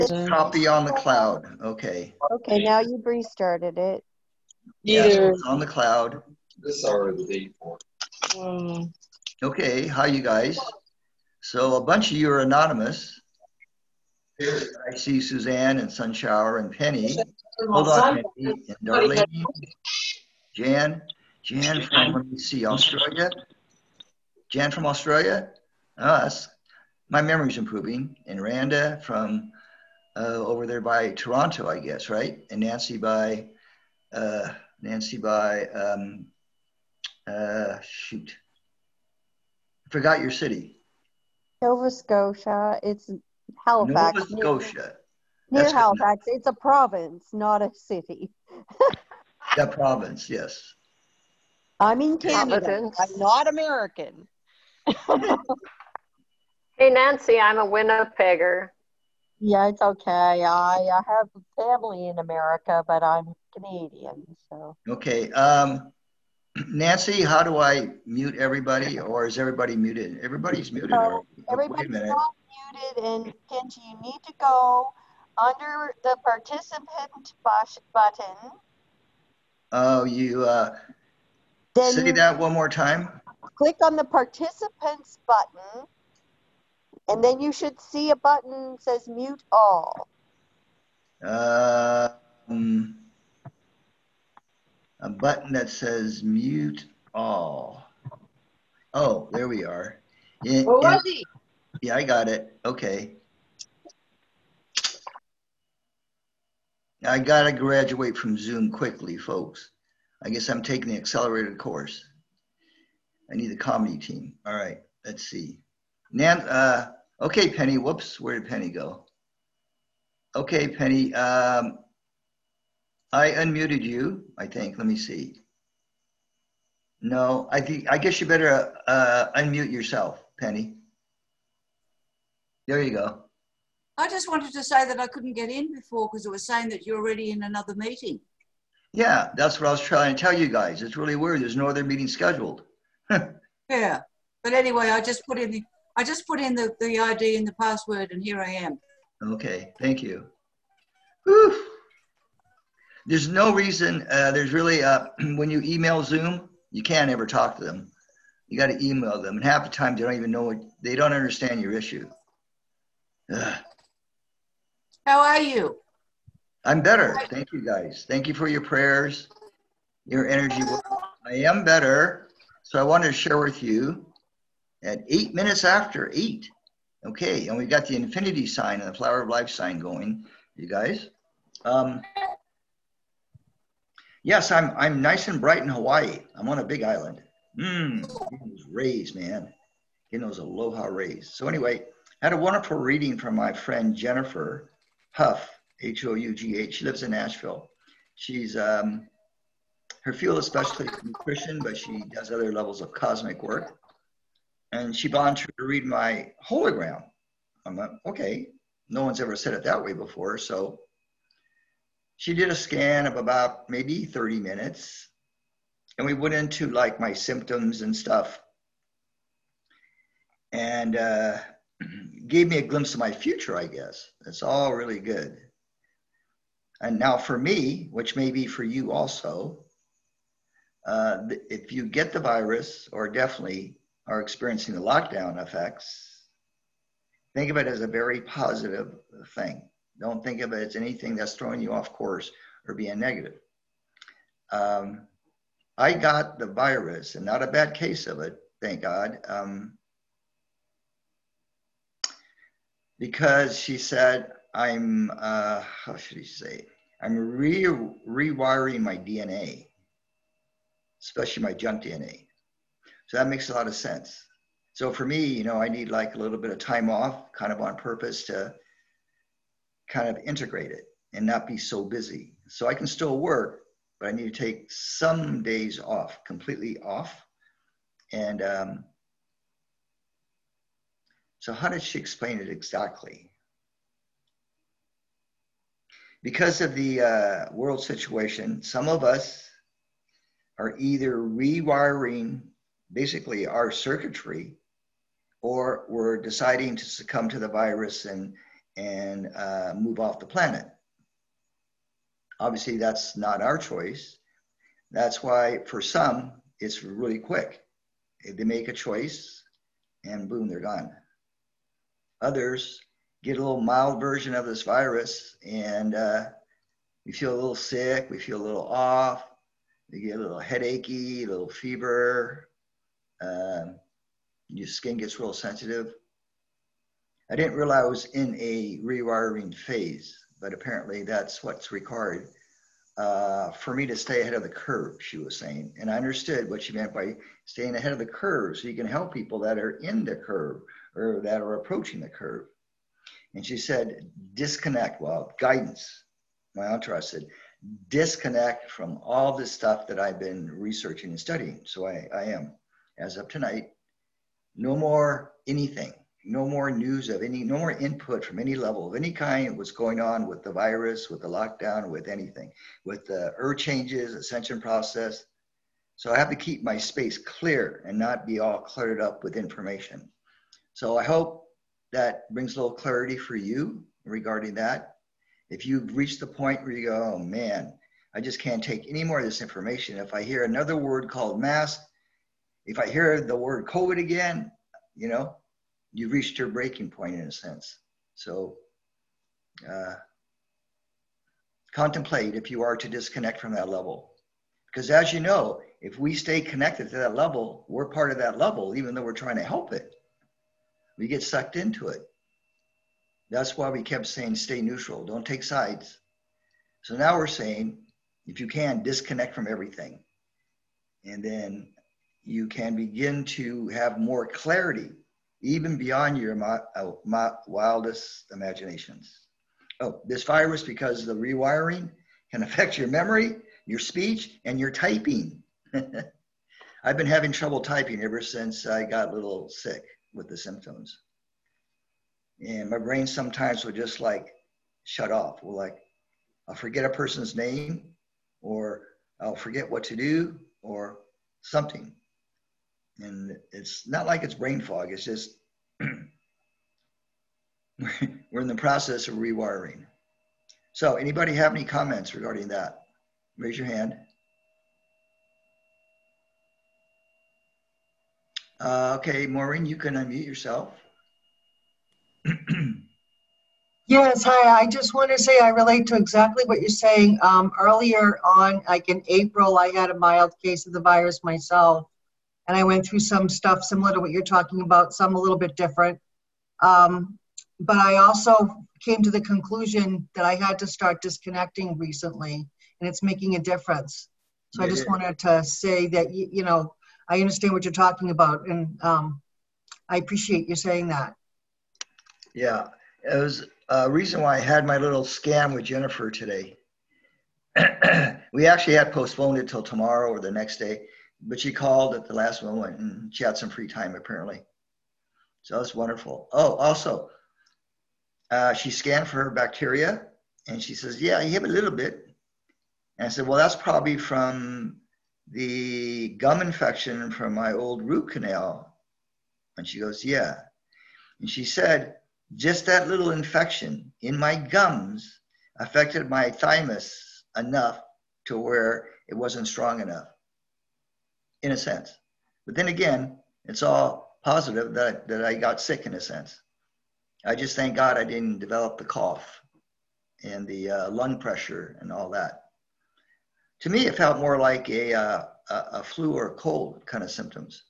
Copy on the cloud. Okay. Okay, now you've restarted it. Yeah, so it's on the cloud. This already paid for. Okay, hi you guys. So a bunch of you are anonymous. I see Suzanne and Sunshower and Penny. Hold on, Penny and Darlene. Jan from, let me see, Australia. Jan from Australia? Us. My memory's improving. And Randa from over there by Toronto, I guess, right? And Nancy by, shoot. Forgot your city. Nova Scotia. It's Halifax. Nova Scotia. Near Halifax. It's a province, not a city. The province, yes. I'm in Canada. I'm not American. Hey, Nancy, I'm a Winnipegger. Yeah, it's okay. I have family in America, but I'm Canadian. So. Okay. Nancy, how do I mute everybody, or is everybody muted? Everybody's muted. Everybody's not muted, and Kenji, you need to go under the participant button. Oh, you say that one more time. Click on the participants button, and then you should see a button that says mute all. A button that says mute all. Oh, there we are. Yeah, I got it. Okay. I got to graduate from Zoom quickly, folks. I guess I'm taking the accelerated course. I need a comedy team. All right, let's see. Okay, Penny, whoops, where did Penny go? Okay, Penny, I unmuted you, I think. Let me see. No, I guess you better unmute yourself, Penny. There you go. I just wanted to say that I couldn't get in before because it was saying that you're already in another meeting. Yeah, that's what I was trying to tell you guys. It's really weird. There's no other meeting scheduled. Yeah, but anyway, I just put in the ID and the password, and here I am. Okay, thank you. Whew. There's no reason. There's really when you email Zoom, you can't ever talk to them. You got to email them, and half the time they don't even know they don't understand your issue. Ugh. How are you? I'm better. Thank you, guys. Thank you for your prayers, your energy. I am better. So I wanted to share with you at 8 minutes after 8. Okay, and we got the infinity sign and the flower of life sign going, you guys. Yes, I'm nice and bright in Hawaii. I'm on a big island. Getting those rays, man. Getting those aloha rays. So anyway, I had a wonderful reading from my friend Jennifer Huff, H-O-U-G-H. She lives in Nashville. She's her field is specialty nutrition, but she does other levels of cosmic work. And she volunteered to read my hologram. I'm like, okay, no one's ever said it that way before. So she did a scan of about maybe 30 minutes. And we went into like my symptoms and stuff. And gave me a glimpse of my future, I guess. That's all really good. And now for me, which may be for you also, if you get the virus or definitely are experiencing the lockdown effects, think of it as a very positive thing. Don't think of it as anything that's throwing you off course or being negative. I got the virus and not a bad case of it, thank God. Because she said, I'm, how should he say? I'm rewiring my DNA, especially my junk DNA. So that makes a lot of sense. So for me, you know, I need like a little bit of time off, kind of on purpose to kind of integrate it and not be so busy. So I can still work, but I need to take some days off, completely off. And so how did she explain it exactly? Because of the world situation, some of us are either rewiring basically our circuitry, or we're deciding to succumb to the virus and and move off the planet. Obviously, that's not our choice. That's why for some, it's really quick. They make a choice and boom, they're gone. Others get a little mild version of this virus and we feel a little sick, we feel a little off, we get a little headachy, a little fever, your skin gets real sensitive. I didn't realize I was in a rewiring phase, but apparently that's what's required for me to stay ahead of the curve, she was saying. And I understood what she meant by staying ahead of the curve so you can help people that are in the curve or that are approaching the curve. And she said, disconnect, well, guidance. My entourage said, disconnect from all this stuff that I've been researching and studying. So I am, as of tonight, no more anything. No more news of any, no more input from any level of any kind, what's going on with the virus, with the lockdown, with anything, with the earth changes, ascension process. So I have to keep my space clear and not be all cluttered up with information. So I hope that brings a little clarity for you regarding that. If you've reached the point where you go, oh man, I just can't take any more of this information. If I hear another word called mask, if I hear the word COVID again, you know, you've reached your breaking point in a sense. So contemplate if you are to disconnect from that level. Because as you know, if we stay connected to that level, we're part of that level, even though we're trying to help it. We get sucked into it. That's why we kept saying, stay neutral, don't take sides. So now we're saying, if you can, disconnect from everything. And then you can begin to have more clarity even beyond your wildest imaginations. Oh, this virus, because of the rewiring, can affect your memory, your speech, and your typing. I've been having trouble typing ever since I got a little sick with the symptoms. And my brain sometimes will just like shut off. Well, like I'll forget a person's name, or I'll forget what to do, or something. And it's not like it's brain fog. It's just we're in the process of rewiring. So anybody have any comments regarding that? Raise your hand. Okay, Maureen, you can unmute yourself. Yes, hi. I just want to say I relate to exactly what you're saying. Earlier on, like in April, I had a mild case of the virus myself. And I went through some stuff similar to what you're talking about, some a little bit different. But I also came to the conclusion that I had to start disconnecting recently, and it's making a difference. So I just wanted to say that, you know, I understand what you're talking about, and I appreciate you saying that. Yeah, it was a reason why I had my little scam with Jennifer today. We actually had postponed it till tomorrow or the next day. But she called at the last moment and she had some free time apparently. So that's wonderful. Oh, also, she scanned for her bacteria and she says, yeah, you have a little bit. And I said, well, that's probably from the gum infection from my old root canal. And she goes, yeah. And she said, just that little infection in my gums affected my thymus enough to where it wasn't strong enough. In a sense. But then again, it's all positive that I got sick in a sense. I just thank God I didn't develop the cough and the lung pressure and all that. To me, it felt more like a flu or a cold kind of symptoms.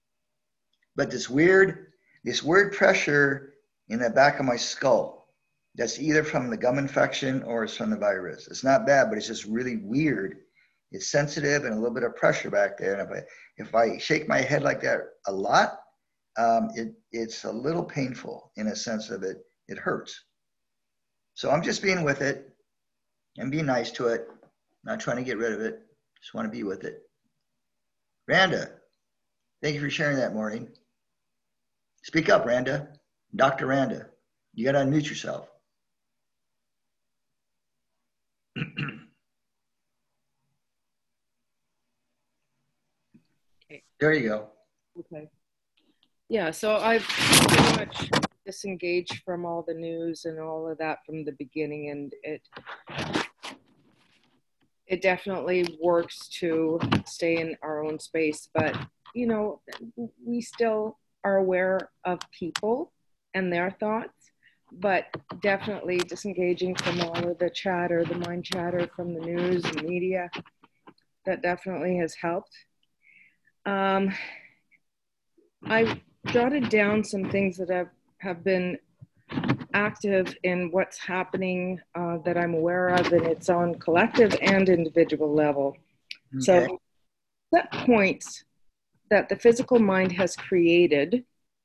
But this weird pressure in the back of my skull, that's either from the gum infection or it's from the virus. It's not bad, but it's just really weird. It's sensitive and a little bit of pressure back there. And if I shake my head like that a lot, it's a little painful in a sense of it hurts. So I'm just being with it and being nice to it, not trying to get rid of it. Just want to be with it. Randa, thank you for sharing that, Maureen. Speak up, Randa. Dr. Randa, you got to unmute yourself. Okay. There you go. Okay. Yeah, so I've pretty much disengage from all the news and all of that from the beginning, and it definitely works to stay in our own space. But you know, we still are aware of people and their thoughts, but definitely disengaging from all of the chatter, the mind chatter from the news and media, that definitely has helped. I jotted down some things that have been active in what's happening that I'm aware of, and it's on collective and individual level. Okay. So set points that the physical mind has created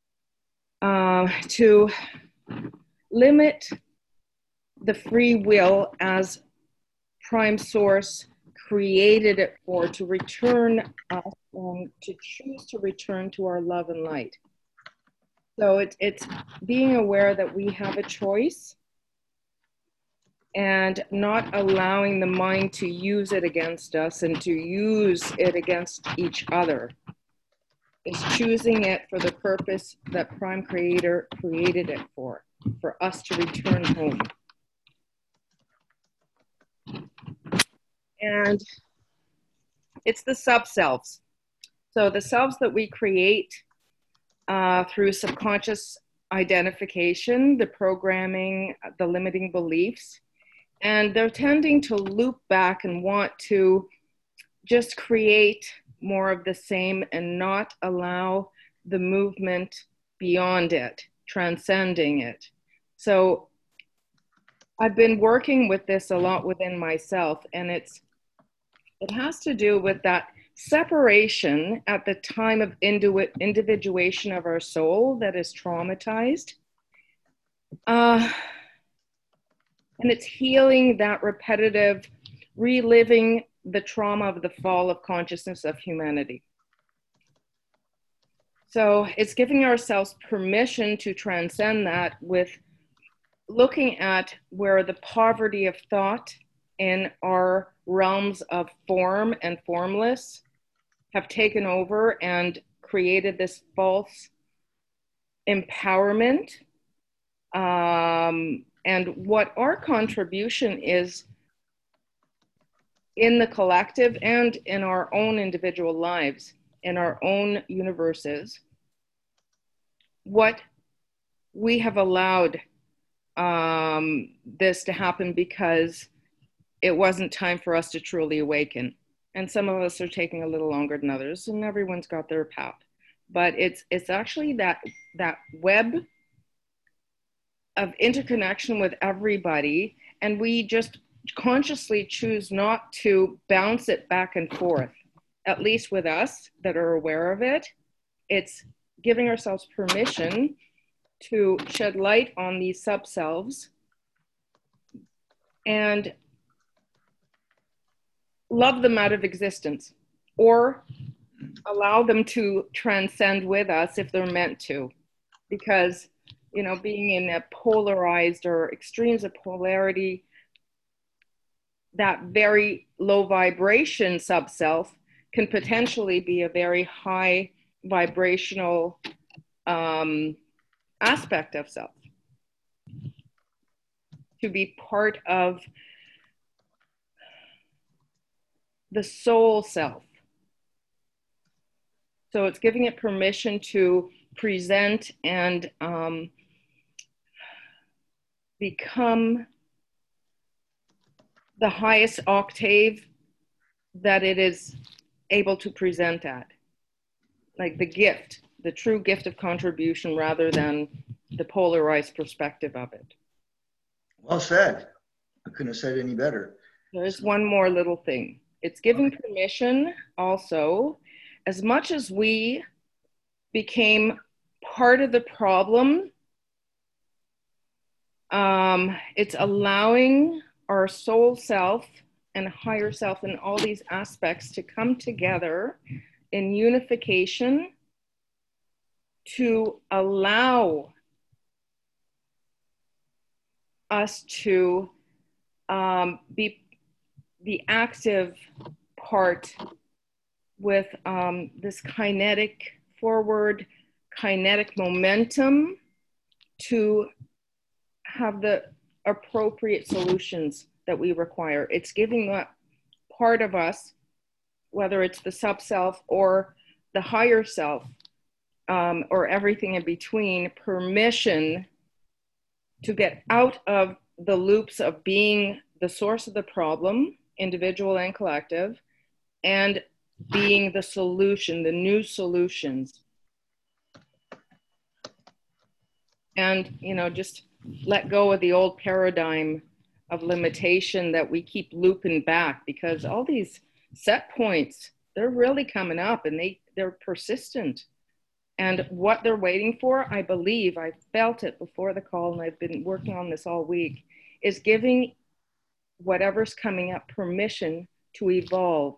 to limit the free will as Prime Source created it for, to return us and to choose to return to our love and light. So it's being aware that we have a choice and not allowing the mind to use it against us and to use it against each other. It's choosing it for the purpose that Prime Creator created it for us to return home. And it's the sub-selves. So the selves that we create through subconscious identification, the programming, the limiting beliefs, and they're tending to loop back and want to just create more of the same and not allow the movement beyond it, transcending it. So I've been working with this a lot within myself, and it has to do with that separation at the time of individuation of our soul that is traumatized. And it's healing that repetitive, reliving the trauma of the fall of consciousness of humanity. So it's giving ourselves permission to transcend that with looking at where the poverty of thought in our realms of form and formless have taken over and created this false empowerment. And what our contribution is in the collective and in our own individual lives, in our own universes, what we have allowed this to happen because it wasn't time for us to truly awaken. And some of us are taking a little longer than others, and everyone's got their path. But it's actually that web of interconnection with everybody, and we just consciously choose not to bounce it back and forth, at least with us that are aware of it. It's giving ourselves permission to shed light on these sub-selves and love them out of existence, or allow them to transcend with us if they're meant to. Because, you know, being in a polarized or extremes of polarity, that very low vibration sub-self can potentially be a very high vibrational aspect of self. To be part of the soul self. So it's giving it permission to present and become the highest octave that it is able to present at. Like the gift, the true gift of contribution rather than the polarized perspective of it. Well said. I couldn't have said any better. There's one more little thing. It's giving permission also, as much as we became part of the problem, it's allowing our soul self and higher self and all these aspects to come together in unification to allow us to be the active part with this kinetic forward, kinetic momentum to have the appropriate solutions that we require. It's giving that part of us, whether it's the sub-self or the higher self, or everything in between, permission to get out of the loops of being the source of the problem, individual and collective, and being the solution, the new solutions. And, you know, just let go of the old paradigm of limitation that we keep looping back, because all these set points, they're really coming up and they're persistent. And what they're waiting for, I believe, I felt it before the call and I've been working on this all week, is giving whatever's coming up permission to evolve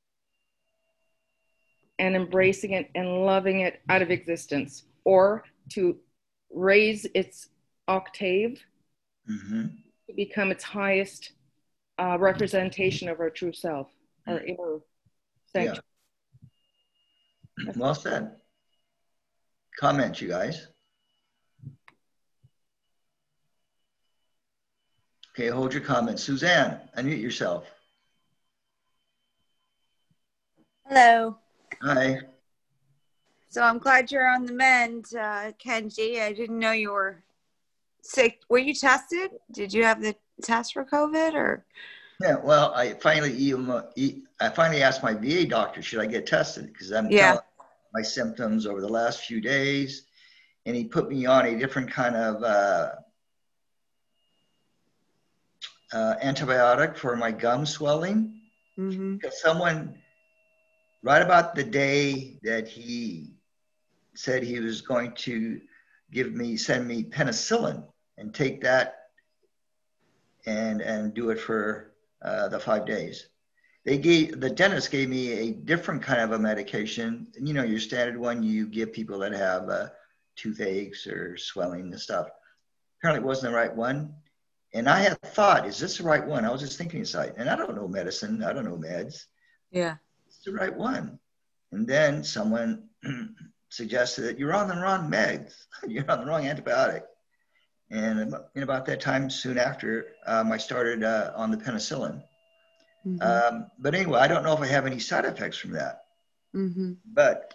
and embracing it and loving it out of existence, or to raise its octave to become its highest representation of our true self, our inner sanctuary. Yeah. Well said. Comment, you guys. Okay, hold your comments. Suzanne, unmute yourself. Hello. Hi. So I'm glad you're on the mend, Kenji. I didn't know you were sick. Were you tested? Did you have the test for COVID or? Yeah, well, I finally asked my VA doctor, should I get tested? Because I'm telling my symptoms over the last few days, and he put me on a different kind of antibiotic for my gum swelling. Because someone, right about the day that he said he was going to send me penicillin and take that and do it for the 5 days. The dentist gave me a different kind of a medication. You know, your standard one you give people that have toothaches or swelling and stuff. Apparently it wasn't the right one. And I had thought, is this the right one? I was just thinking inside, and I don't know medicine, I don't know meds. Yeah. It's the right one. And then someone suggested that you're on the wrong meds, you're on the wrong antibiotic. And in about that time, soon after, I started on the penicillin. But anyway, I don't know if I have any side effects from that. But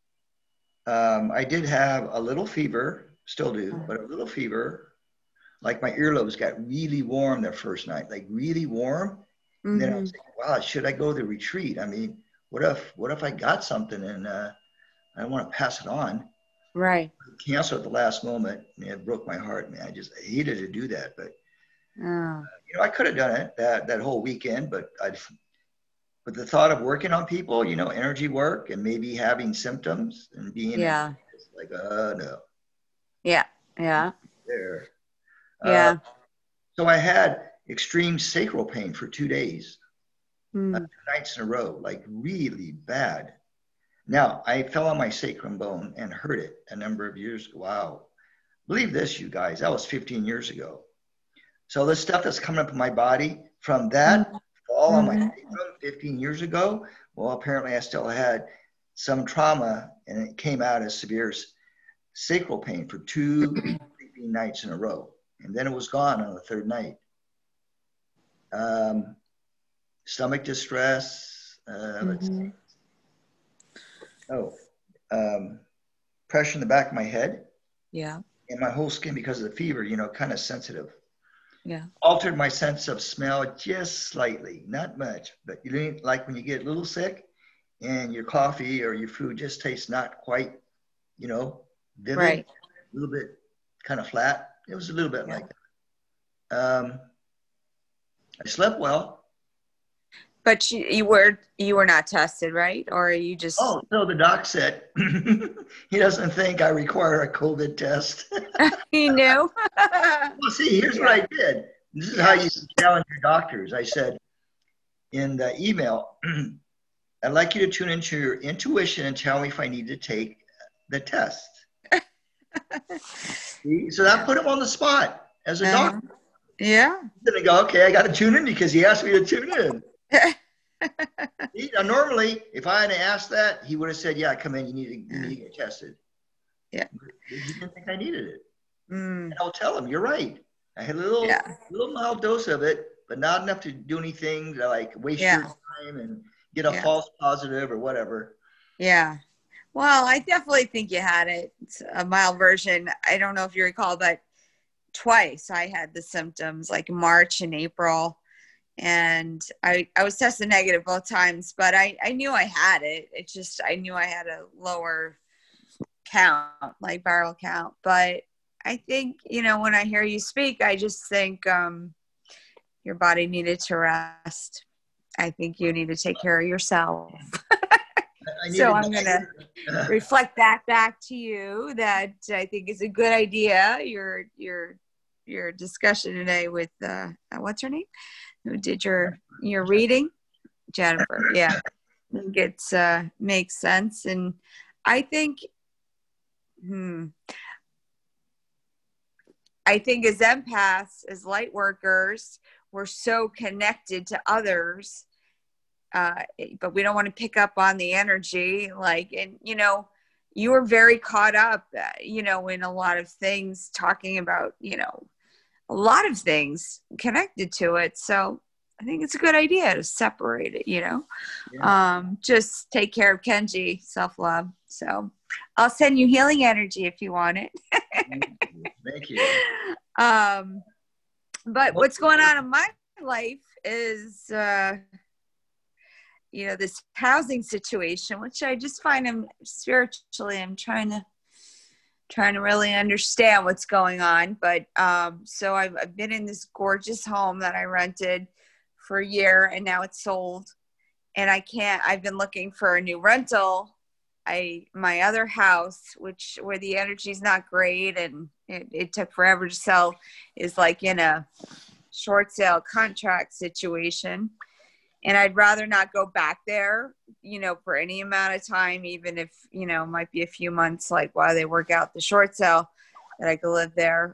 I did have a little fever, still do, but a little fever. Like my earlobes got really warm the first night, like really warm. And then I was thinking, wow, should I go to the retreat? I mean, what if I got something and I don't want to pass it on? Right. Cancel at the last moment. And it broke my heart, man. I hated to do that, but you know, I could have done it that whole weekend, but the thought of working on people, you know, energy work and maybe having symptoms and being like, no. Yeah. Yeah. There. Yeah. So I had extreme sacral pain for 2 days, 2 nights in a row, like really bad. Now, I fell on my sacrum bone and hurt it a number of years ago. Wow. Believe this, you guys, that was 15 years ago. So this stuff that's coming up in my body from that fall on my sacrum 15 years ago, well, apparently I still had some trauma, and it came out as severe sacral pain for 2 sleeping nights in a row. And then it was gone on the third night. Stomach distress, pressure in the back of my head. Yeah. And my whole skin, because of the fever, you know, kind of sensitive. Yeah. Altered my sense of smell just slightly, not much, but you know, like when you get a little sick and your coffee or your food just tastes not quite, you know, vivid, right. A little bit kind of flat. It was a little bit like that. I slept well. But you were not tested, right? Or are you just? Oh, no, the doc said he doesn't think I require a COVID test. He knew. Well, see, here's what I did. This is how you challenge your doctors. I said in the email, I'd like you to tune into your intuition and tell me if I need to take the test. So that put him on the spot as a doctor. Yeah. Then I go, okay, I got to tune in because he asked me to tune in. Now, normally, if I hadn't asked that, he would have said, yeah, come in, you need to get tested. Yeah. But he didn't think I needed it. Mm, And I'll tell them, you're right. I had a little, yeah. little mild dose of it, but not enough to do anything to like waste your Yeah. time and get a Yeah. false positive or whatever. Yeah. Well, I definitely think you had it. It's a mild version. I don't know if you recall, but twice I had the symptoms, like March and April. And I was tested negative both times, but I knew I had it. It's just, I knew I had a lower count, like viral count. But I think, you know, when I hear you speak, I just think your body needed to rest. I think you need to take care of yourself. So I'm going to reflect that back to you, that I think is a good idea. Your discussion today with what's her name, who did your reading, Jennifer. Yeah, I think it's makes sense. And I think as empaths, as light workers, we're so connected to others, but we don't want to pick up on the energy. Like, and you know, you were very caught up, you know, in a lot of things, talking about, you know, a lot of things connected to it. So I think it's a good idea to separate it, you know. Yeah. Just take care of Kenji, self-love. So I'll send you healing energy if you want it. Thank you. But what's going on in my life is, you know, this housing situation, which I just find I'm trying to really understand what's going on. But so I've been in this gorgeous home that I rented for a year, and now it's sold, and I've been looking for a new rental. My other house, where the energy is not great and it took forever to sell, is like in a short sale contract situation. And I'd rather not go back there, you know, for any amount of time, even if, you know, it might be a few months, like while they work out the short sale, that I could live there.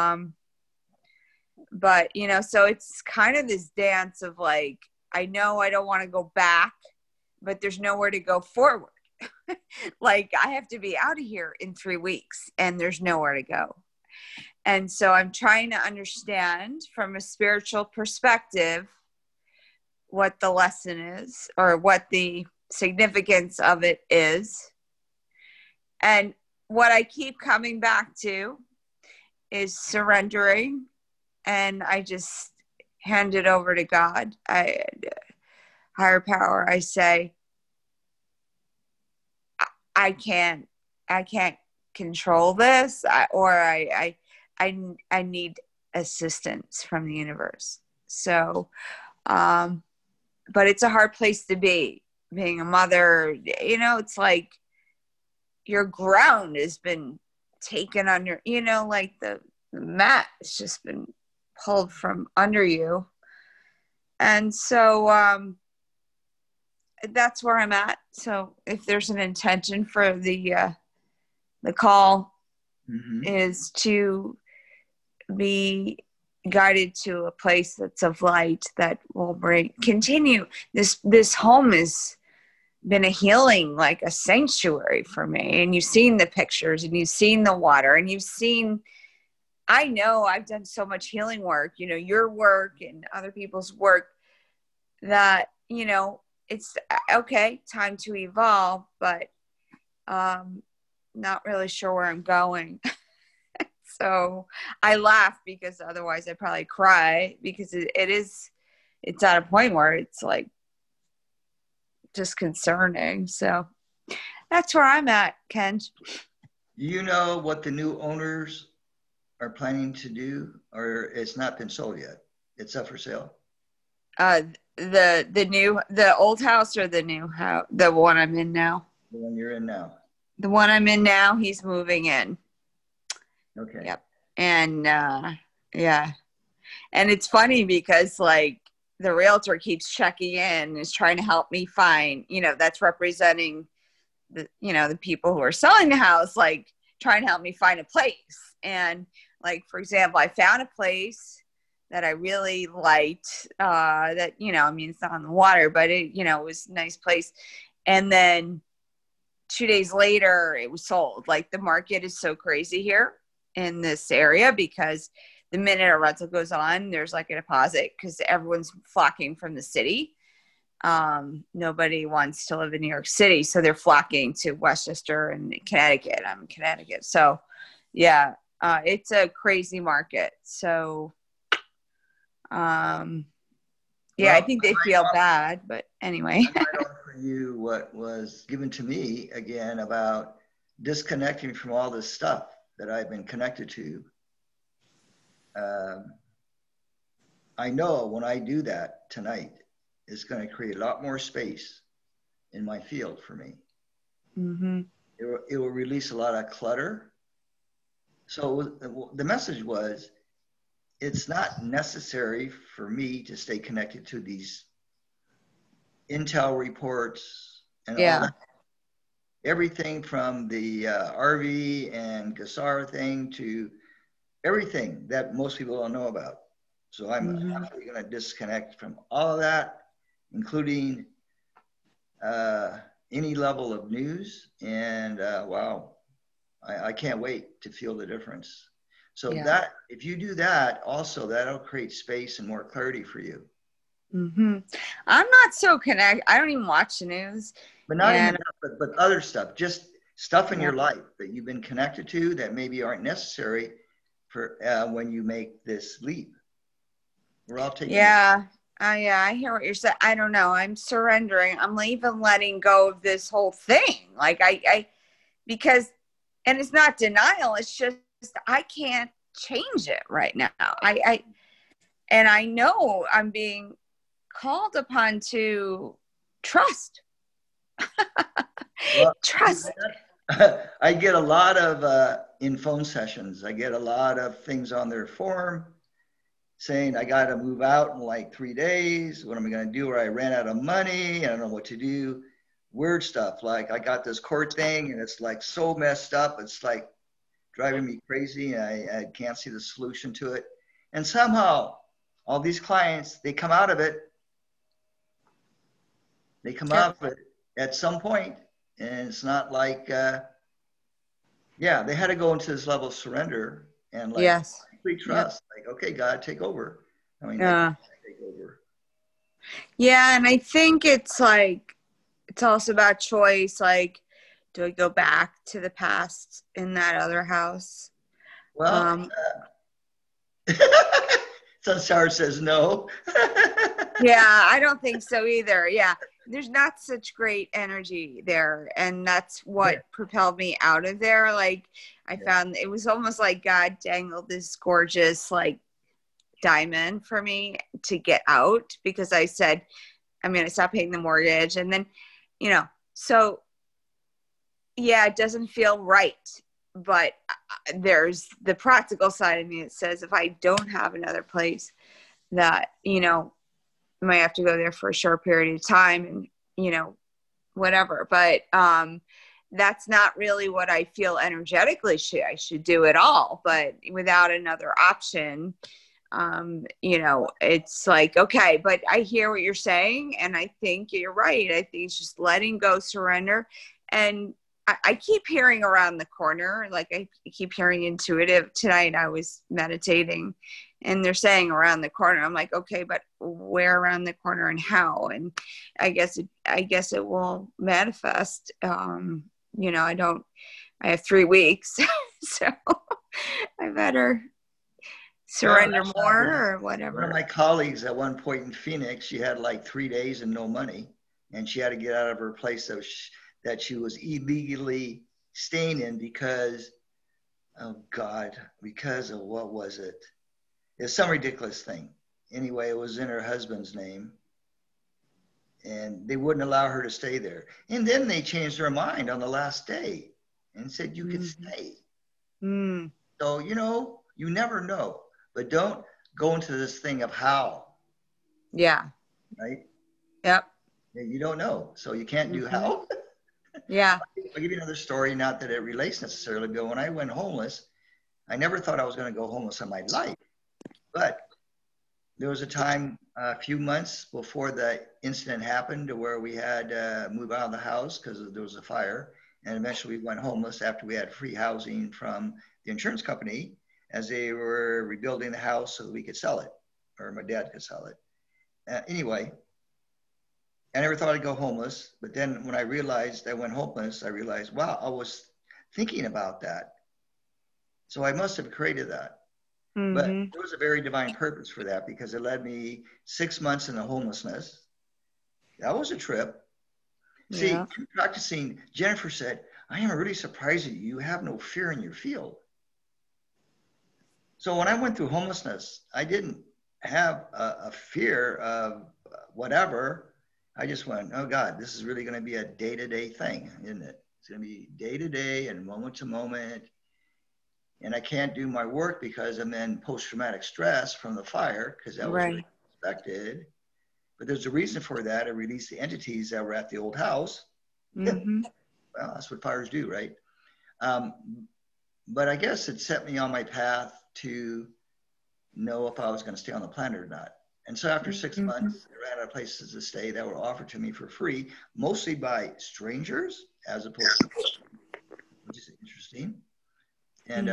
But, you know, so it's kind of this dance of like, I know I don't want to go back, but there's nowhere to go forward. Like, I have to be out of here in 3 weeks and there's nowhere to go. And so I'm trying to understand from a spiritual perspective what the lesson is, or what the significance of it is. And what I keep coming back to is surrendering, and I just hand it over to God. Higher power, I say, I can't control this, I need assistance from the universe. So, but it's a hard place to be, being a mother. You know, it's like your ground has been taken under, you know, like the mat has just been pulled from under you. And so that's where I'm at. So if there's an intention for the call, is to be guided to a place that's of light, that will continue. This home has been a healing, like a sanctuary for me. And you've seen the pictures, and you've seen the water, and you've seen, I know I've done so much healing work, you know, your work and other people's work, that, you know, it's okay, time to evolve, but not really sure where I'm going. So I laugh because otherwise I'd probably cry, because it's at a point where it's like just concerning. So that's where I'm at, Ken. Do you know what the new owners are planning to do, or it's not been sold yet? It's up for sale. The old house, or the new house, the one I'm in now? The one you're in now. The one I'm in now, he's moving in. Okay. Yep. And yeah. And it's funny because like the realtor keeps checking in, is trying to help me find, you know, that's representing the, you know, the people who are selling the house, like trying to help me find a place. And like, for example, I found a place that I really liked, that, you know, I mean, it's not on the water, but it, you know, it was a nice place. And then 2 days later it was sold. Like, the market is so crazy here. in this area because the minute a rental goes on, there's like a deposit because everyone's flocking from the city. Nobody wants to live in New York City, so they're flocking to Westchester and Connecticut. I'm in Connecticut. So yeah, it's a crazy market. So yeah, I think they feel bad, but anyway. I might offer you what was given to me again about disconnecting from all this stuff that I've been connected to. I know when I do that tonight, it's going to create a lot more space in my field for me. Mm-hmm. It will release a lot of clutter. So the message was, it's not necessary for me to stay connected to these intel reports and all that. Everything from the RV and GESAR thing to everything that most people don't know about. So I'm absolutely going to disconnect from all of that, including any level of news. And wow, I can't wait to feel the difference. So that, if you do that, also that'll create space and more clarity for you. Mm-hmm. I'm not so connected. I don't even watch the news. But not even that, but other stuff, just stuff in your life that you've been connected to that maybe aren't necessary for when you make this leap. We're all taking I hear what you're saying. I don't know. I'm surrendering. I'm even letting go of this whole thing. Like because, and it's not denial. It's just, I can't change it right now. And I know I'm being called upon to trust. Trust. I get a lot of in phone sessions. I get a lot of things on their form saying I got to move out in like 3 days. What am I going to do? Or I ran out of money. I don't know what to do. Weird stuff. Like I got this court thing and it's like so messed up. It's like driving me crazy. And I can't see the solution to it. And somehow all these clients, they come out of it. They come out of it at some point. And it's not like, they had to go into this level of surrender and like complete trust. Like, okay, God, take over. I mean, take over. Yeah, and I think it's like, it's also about choice. Like, do I go back to the past in that other house? Well, Sunshine says no. Yeah, I don't think so either. Yeah. There's not such great energy there. And that's what propelled me out of there. Like I found it was almost like God dangled this gorgeous like diamond for me to get out because I said, I'm going to stop paying the mortgage. And then, so yeah, it doesn't feel right. But there's the practical side of me that says if I don't have another place that, I might have to go there for a short period of time and, whatever. But that's not really what I feel energetically I should do at all. But without another option, it's like, okay, but I hear what you're saying. And I think you're right. I think it's just letting go, surrender. And I keep hearing around the corner, like I keep hearing intuitive. Tonight I was meditating and they're saying around the corner. I'm like, okay, but where around the corner and how? And I guess it will manifest. I have 3 weeks, so I better surrender more or whatever. One of my colleagues at one point in Phoenix, she had like 3 days and no money, and she had to get out of her place that she was illegally staying in because of what was it? It's some ridiculous thing. Anyway, it was in her husband's name and they wouldn't allow her to stay there. And then they changed their mind on the last day and said, you could stay. Mm. So, you never know, but don't go into this thing of how. Yeah. Right? Yep. You don't know. So you can't do how. Yeah. I'll give you another story, not that it relates necessarily, but when I went homeless, I never thought I was going to go homeless in my life. But there was a time, a few months before the incident happened where we had to move out of the house because there was a fire. And eventually we went homeless after we had free housing from the insurance company as they were rebuilding the house so that we could sell it, or my dad could sell it. Anyway, I never thought I'd go homeless. But then when I realized I went homeless, I realized, wow, I was thinking about that. So I must have created that. But there was a very divine purpose for that, because it led me 6 months into homelessness. That was a trip. See, Yeah. in practicing, Jennifer said, I am really surprised at you. You have no fear in your field. So when I went through homelessness, I didn't have a fear of whatever. I just went, oh God, this is really going to be a day-to-day thing, isn't it? It's going to be day-to-day and moment to moment. And I can't do my work because I'm in post-traumatic stress from the fire, because that was really expected. But there's a reason for that. I released the entities that were at the old house. Well, that's what fires do, right? But I guess it set me on my path to know if I was going to stay on the planet or not. And so after 6 months, I ran out of places to stay that were offered to me for free, mostly by strangers, as opposed to, which is interesting. And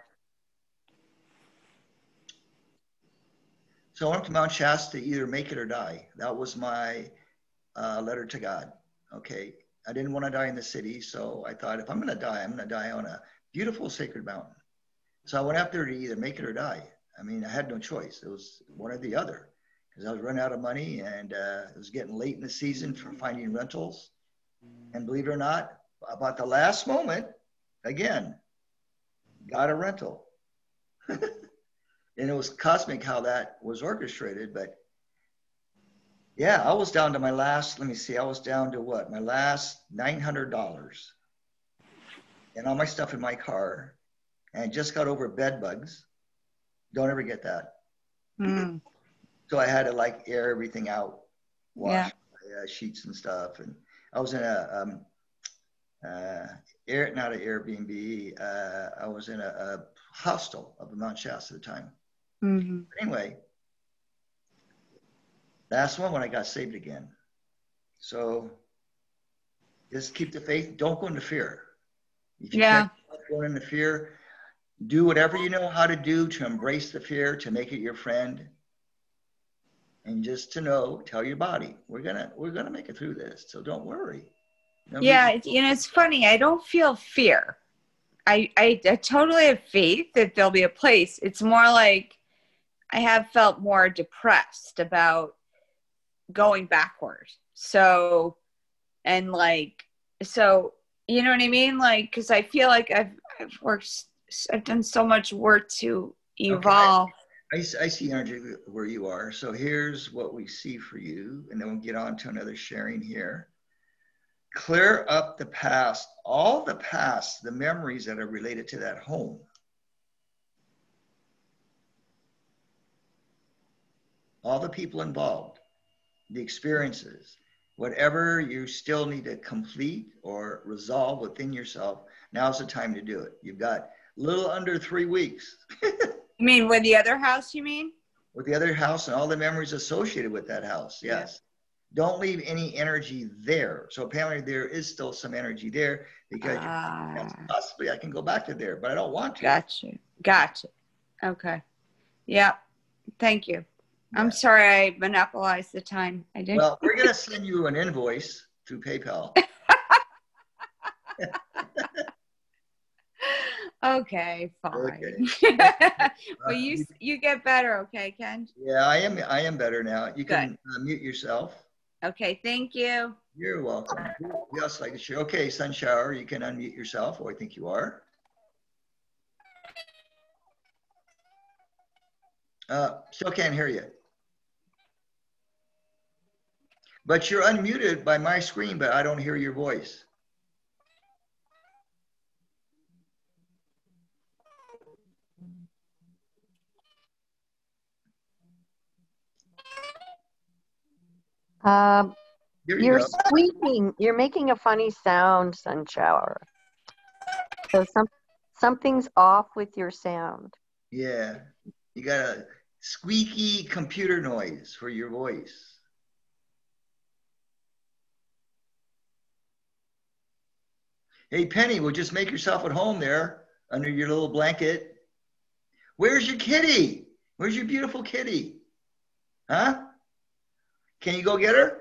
so I went to Mount Shasta to either make it or die. That was my letter to God. Okay. I didn't want to die in the city. So I thought, if I'm going to die, I'm going to die on a beautiful sacred mountain. So I went up there to either make it or die. I mean, I had no choice. It was one or the other, because I was running out of money, and it was getting late in the season for finding rentals. And believe it or not, about the last moment, again, got a rental. And it was cosmic how that was orchestrated. But yeah, I was down to my last, let me see, I was down to what? My last $900 and all my stuff in my car, and just got over bed bugs. Don't ever get that. So I had to like air everything out, wash my, sheets and stuff. And I was in a, not an Airbnb, I was in a hostel up in Mount Shasta at the time. But anyway, that's when I got saved again. So just keep the faith. Don't go into fear. If you can't go into fear, do whatever you know how to do to embrace the fear, to make it your friend. And just to know, tell your body, we're gonna make it through this. So don't worry. It's funny. I don't feel fear. I totally have faith that there'll be a place. It's more like I have felt more depressed about going backward. So, and like, so, you know what I mean? Like, because I feel like I've done so much work to evolve. Okay. I see energy where you are. So here's what we see for you, and then we'll get on to another sharing here. Clear up the past, all the past, the memories that are related to that home. All the people involved, the experiences, whatever you still need to complete or resolve within yourself, now's the time to do it. You've got a little under 3 weeks. You mean with the other house, you mean? With the other house and all the memories associated with that house, yes. Don't leave any energy there. So apparently there is still some energy there, because possibly I can go back to there, but I don't want to. Gotcha. Okay. Yeah. Thank you. Yeah. I'm sorry I monopolized the time. I didn't. Well, we're going to send you an invoice through PayPal. Okay, fine. Okay. Well, you get better, okay, Ken? Yeah, I am better now. You can mute yourself. Okay, thank you. You're welcome. Who else like to share? Okay, Sun Shower, you can unmute yourself, or I think you are. Still can't hear you. But you're unmuted by my screen, but I don't hear your voice. You're squeaking. You're making a funny sound, Sun Shower. So something's off with your sound. Yeah, you got a squeaky computer noise for your voice. Hey, Penny, well, just make yourself at home there. under your little blanket. Where's your kitty? Where's your beautiful kitty? Huh? Can you go get her?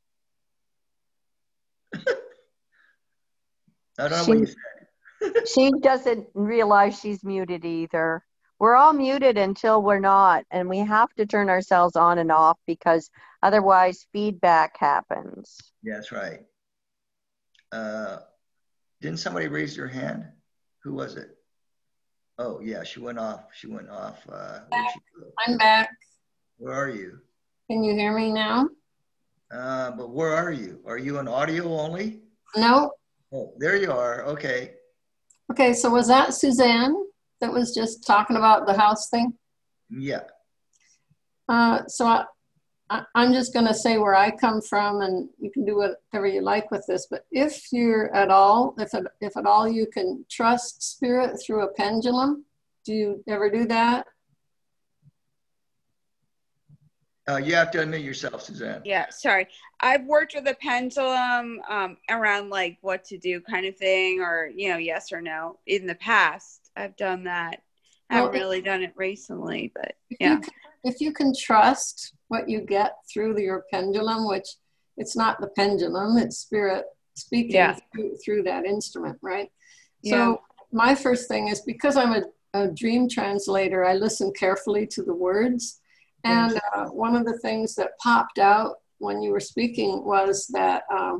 I don't know what you said. She doesn't realize she's muted either. We're all muted until we're not, and we have to turn ourselves on and off because otherwise feedback happens. Yeah, that's right. Didn't somebody raise their hand? Who was it? Oh, yeah, she went off. She went off. Where'd she go? I'm back. Where are you? Can you hear me now? But where are you? Are you on audio only? No. Oh, there you are. Okay. Okay, so was that Suzanne that was just talking about the house thing? Yeah. So I'm just going to say where I come from, and you can do whatever you like with this. But if you're at all, if at all you can trust spirit through a pendulum, do you ever do that? You have to unmute yourself, Suzanne. Yeah, sorry. I've worked with a pendulum around like what to do kind of thing, or, you know, yes or no. In the past, I've done that. I haven't really done it recently, but yeah. If you can trust what you get through your pendulum, which it's not the pendulum, it's spirit speaking through that instrument, right? So my first thing is, because I'm a dream translator, I listen carefully to the words. And one of the things that popped out when you were speaking was that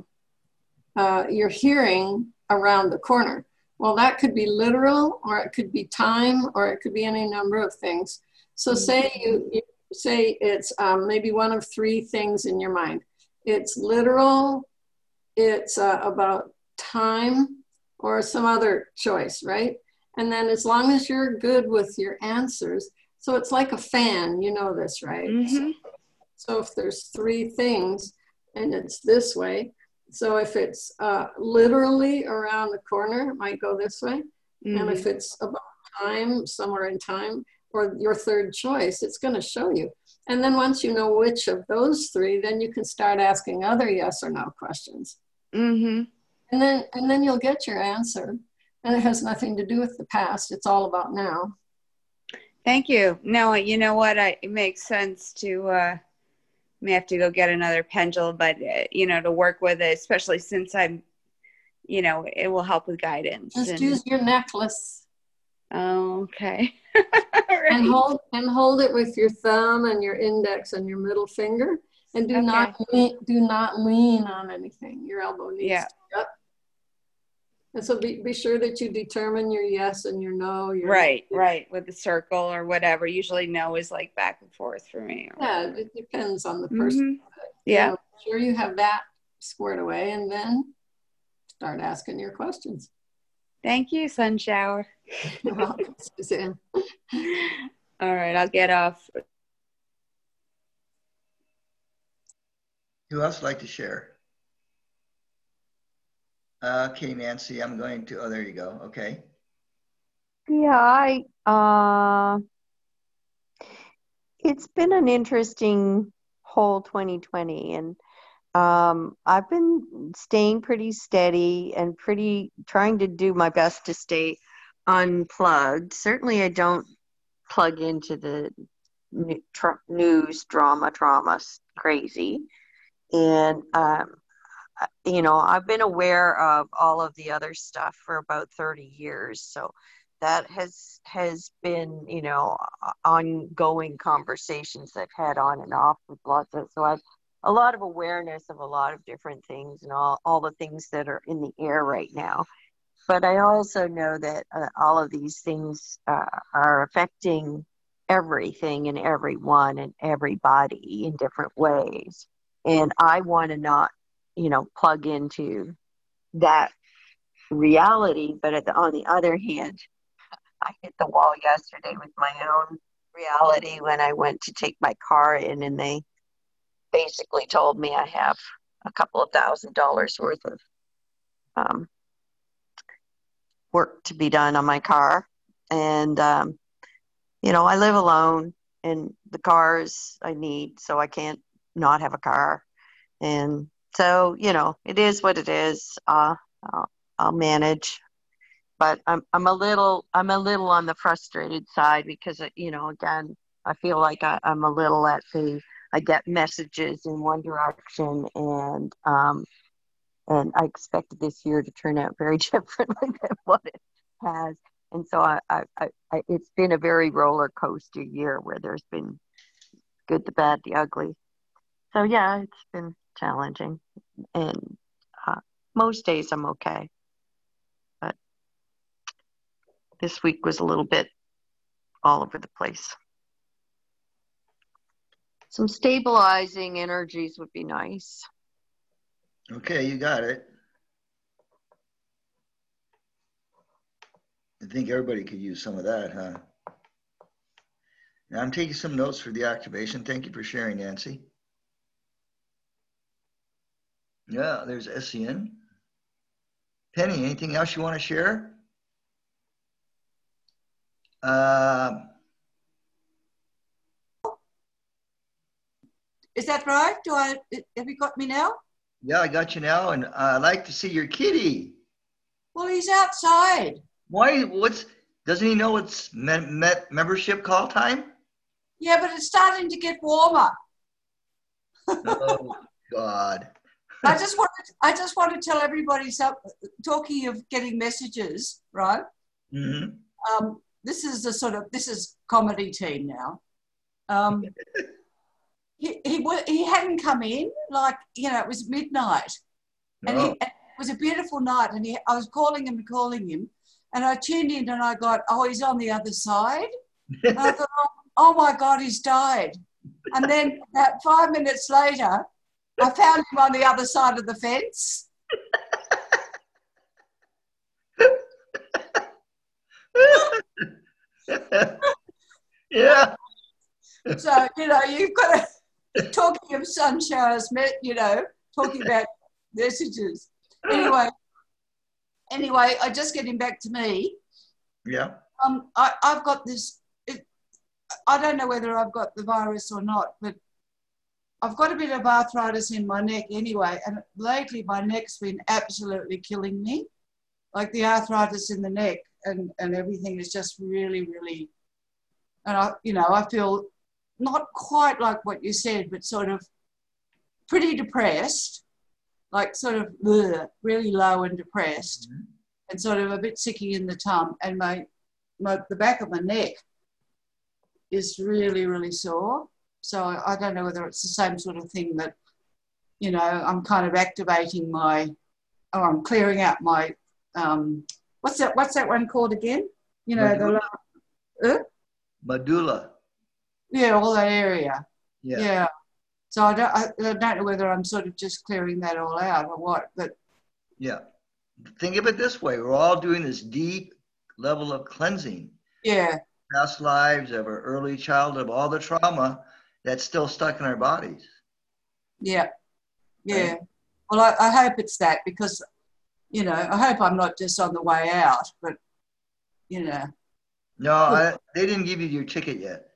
you're hearing around the corner. Well, that could be literal, or it could be time, or it could be any number of things. So say you say it's maybe one of three things in your mind. It's literal, it's about time, or some other choice, right? And then as long as you're good with your answers, so it's like a fan, you know this, right? Mm-hmm. So if there's three things and it's this way, so if it's literally around the corner, it might go this way. Mm-hmm. And if it's about time, somewhere in time, or your third choice, it's going to show you. And then once you know which of those three, then you can start asking other yes or no questions. Mm-hmm. And then you'll get your answer. And it has nothing to do with the past. It's all about now. Thank you. No, you know what? It makes sense to may have to go get another pendulum, but you know, to work with it, especially since I'm, you know, it will help with guidance. Just use your necklace. Oh, okay. Right. And hold it with your thumb and your index and your middle finger, and do not lean on anything. Your elbow needs to be up. And so be sure that you determine your yes and your no. Right, with the circle or whatever. Usually no is like back and forth for me. Yeah, it depends on the person. Mm-hmm. Yeah. So sure you have that squared away, and then start asking your questions. Thank you, Sun Shower. You're welcome, Suzanne. All right, I'll get off. Who else would like to share? Okay, Nancy, I'm going to, oh, there you go. Okay. Yeah, it's been an interesting whole 2020, and I've been staying pretty steady and trying to do my best to stay unplugged. Certainly I don't plug into the news drama crazy. And, you know, I've been aware of all of the other stuff for about 30 years. So that has been, you know, ongoing conversations I've had on and off with lots of, so I've a lot of awareness of a lot of different things and all the things that are in the air right now. But I also know that all of these things are affecting everything and everyone and everybody in different ways. And I want to not, you know, plug into that reality. But on the other hand, I hit the wall yesterday with my own reality when I went to take my car in, and they basically told me I have a couple of $1,000s worth of work to be done on my car. And, you know, I live alone, and the cars I need, so I can't not have a car. And so, you know, it is what it is. I'll manage. but I'm a little on the frustrated side because, you know, again, I feel like I'm a little at the, I get messages in one direction, and I expected this year to turn out very differently than what it has. And so it's been a very roller coaster year where there's been good, the bad, the ugly. So yeah, it's been challenging, and most days I'm okay, but this week was a little bit all over the place. Some stabilizing energies would be nice. Okay, you got it. I think everybody could use some of that, huh? Now I'm taking some notes for the activation. Thank you for sharing, Nancy. Yeah, there's SCN. Penny, anything else you want to share? Is that right? Have you got me now? Yeah, I got you now, and I'd like to see your kitty. Well, he's outside. Why? Doesn't he know it's membership call time? Yeah, but it's starting to get warmer. Oh God. I just want to tell everybody something. Talking of getting messages, right? Mm-hmm. This is comedy team now. He hadn't come in, like, you know, it was midnight, and it was a beautiful night, and I was calling him, and I tuned in and I got, oh, he's on the other side. And I thought, oh my God, he's died. And then about 5 minutes later, I found him on the other side of the fence. Yeah. So, you know, you've got to, talking of sunshowers, you know, talking about messages. Anyway, I just getting back to me. Yeah. I've got this, I don't know whether I've got the virus or not, but I've got a bit of arthritis in my neck anyway, and lately my neck's been absolutely killing me. Like the arthritis in the neck and everything is just really, really, and I feel not quite like what you said, but sort of pretty depressed, like sort of really low and depressed, mm-hmm. and sort of a bit sicky in the tum, and the back of my neck is really, really sore. So I don't know whether it's the same sort of thing that, you know, I'm kind of activating I'm clearing out my, what's that one called again? You know, medulla. Medulla. Yeah, all that area. Yeah. So I don't know whether I'm sort of just clearing that all out or what, but. Yeah. Think of it this way. We're all doing this deep level of cleansing. Yeah. Past lives, of our early childhood, of all the trauma that's still stuck in our bodies. Yeah. Yeah. Right? Well, I hope it's that, because, you know, I hope I'm not just on the way out, but, you know. No, they didn't give you your ticket yet.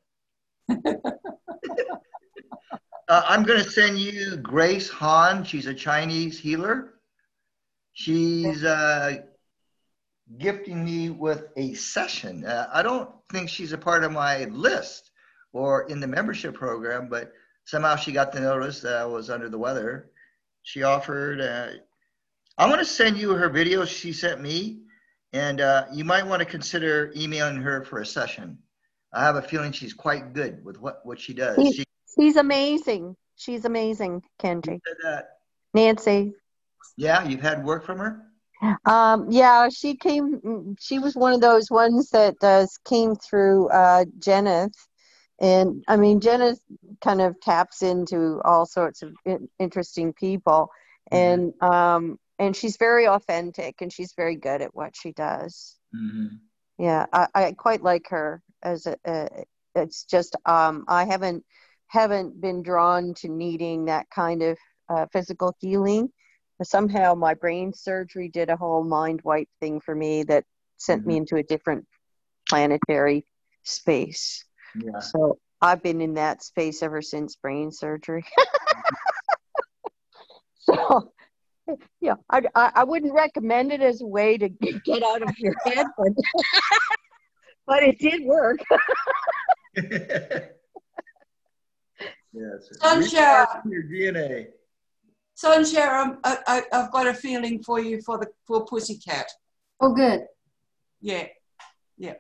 I'm going to send you Grace Han. She's a Chinese healer. She's gifting me with a session. I don't think she's a part of my list or in the membership program, but somehow she got the notice that I was under the weather. She offered, I'm going to send you her video she sent me, and you might want to consider emailing her for a session. I have a feeling she's quite good with what she does. She's amazing. She's amazing, Kenji. Who said that? Nancy. Yeah, you've had work from her? Yeah, she was one of those ones that came through Jenith. And I mean, Jenith kind of taps into all sorts of interesting people. Mm-hmm. And she's very authentic, and she's very good at what she does. Mm-hmm. Yeah, I quite like her as it's just I haven't been drawn to needing that kind of physical healing. Somehow my brain surgery did a whole mind wipe thing for me that sent me into a different planetary space. Yeah. So I've been in that space ever since brain surgery. So Yeah, I wouldn't recommend it as a way to get out of your head, but it did work. Yes. Sunshine. Your DNA. Sunshine, I've got a feeling for you for Pussycat. Oh, good. Yeah, yeah.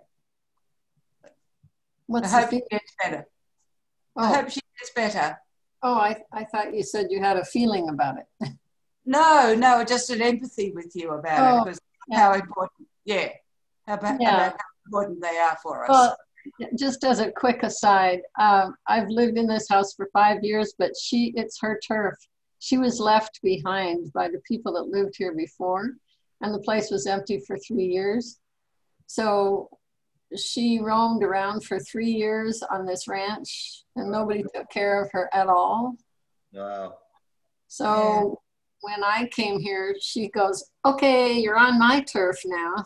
What's I the hope she feeling? gets better. Oh. I hope she gets better. Oh, I thought you said you had a feeling about it. No, just an empathy with you about it, because how important, about how important they are for us. Well, just as a quick aside, I've lived in this house for 5 years, but it's her turf. She was left behind by the people that lived here before, and the place was empty for 3 years. So she roamed around for 3 years on this ranch, and nobody took care of her at all. Wow. So when I came here, she goes, "Okay, you're on my turf now."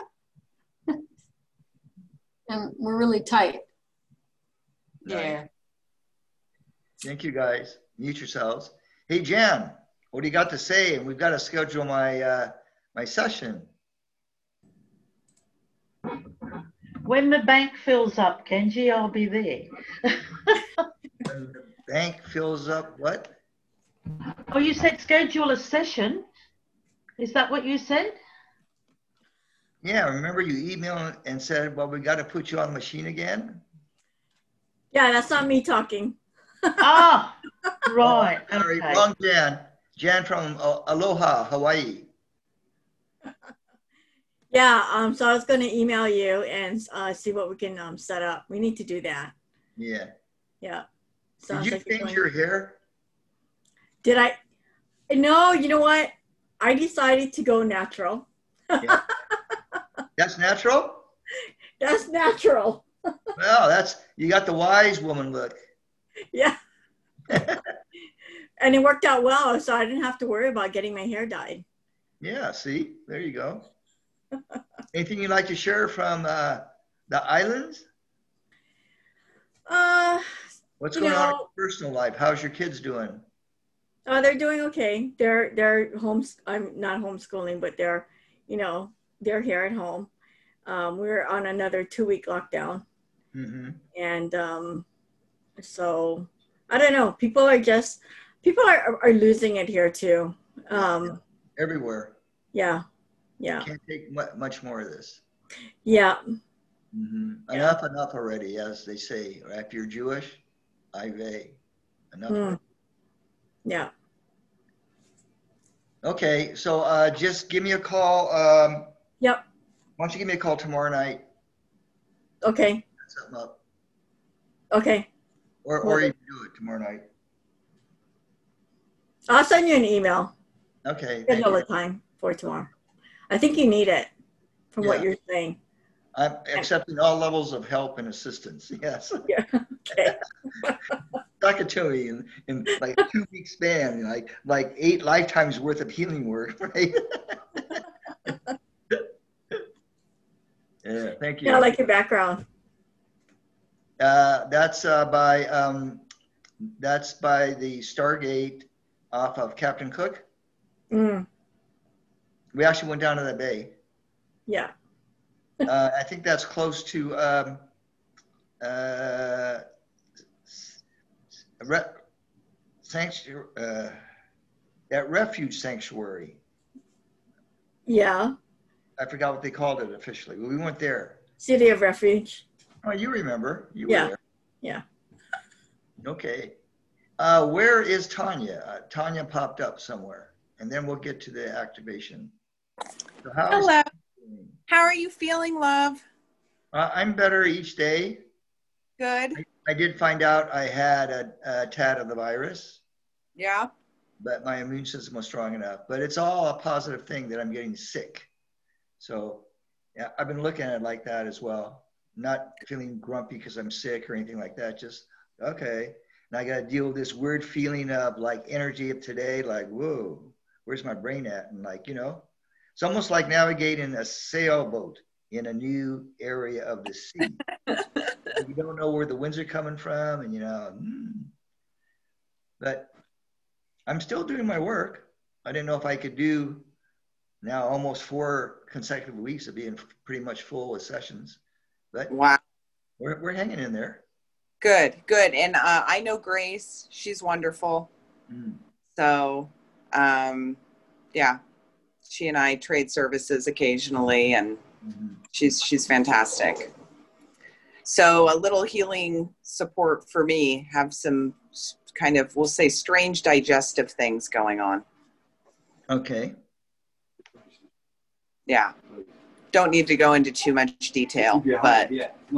And we're really tight. Yeah. Thank you, guys. Mute yourselves. Hey, Jan, what do you got to say? And we've got to schedule my my session. When the bank fills up, Kenji, I'll be there. When the bank fills up, what? Oh, you said schedule a session. Is that what you said? Yeah, remember you emailed and said, well, we got to put you on the machine again? Yeah, that's not me talking. Ah, right. Oh, sorry, Okay. wrong Jan. Jan from Aloha, Hawaii. Yeah, so I was going to email you and see what we can set up. We need to do that. Yeah. Yeah. Did you change your hair? Did I? No, you know what? I decided to go natural. Yeah. That's natural? That's natural. Well, you got the wise woman look. Yeah. And it worked out well, so I didn't have to worry about getting my hair dyed. Yeah, see? There you go. Anything you'd like to share from the islands? What's going on in your personal life? How's your kids doing? They're doing okay. They're I'm not homeschooling, but they're here at home. We're on another 2-week lockdown. Mm-hmm. And so I don't know. People are losing it here too. Everywhere. Yeah. Can't take much more of this. Yeah. Mm-hmm. Enough already, as they say. If you're Jewish, enough. Yeah. Okay, so just give me a call. Yep. Why don't you give me a call tomorrow night? Okay. Set something up. Okay. Or you can do it tomorrow night. I'll send you an email. Okay. Schedule a time for tomorrow. I think you need it from what you're saying. I'm accepting all levels of help and assistance. Yes. Yeah. Okay. Talk it to me in like a 2-week span, like 8 lifetimes worth of healing work, right? Yeah, thank you. Yeah, I like your background. That's by the Stargate off of Captain Cook. Mm. We actually went down to that bay. Yeah. I think that's close to that refuge sanctuary. Yeah. I forgot what they called it officially. We went there. City of Refuge. Oh, you remember? You were there. Yeah. Okay. Where is Tanya? Tanya popped up somewhere, and then we'll get to the activation. So hello. How are you feeling, love? I'm better each day. Good. I did find out I had a tad of the virus. Yeah. But my immune system was strong enough. But it's all a positive thing that I'm getting sick. So yeah, I've been looking at it like that as well. Not feeling grumpy because I'm sick or anything like that. Just, okay. And I got to deal with this weird feeling of like energy of today. Like, whoa, where's my brain at? And like, it's almost like navigating a sailboat in a new area of the sea. You don't know where the winds are coming from, and but I'm still doing my work. I didn't know if I could do now almost 4 consecutive weeks of being pretty much full with sessions, but Wow. we're hanging in there. Good, good. And I know Grace. She's wonderful. Mm. So, yeah, she and I trade services occasionally, and she's fantastic. So a little healing support for me. Have some kind of, we'll say, strange digestive things going on. Okay. Yeah. Don't need to go into too much detail, but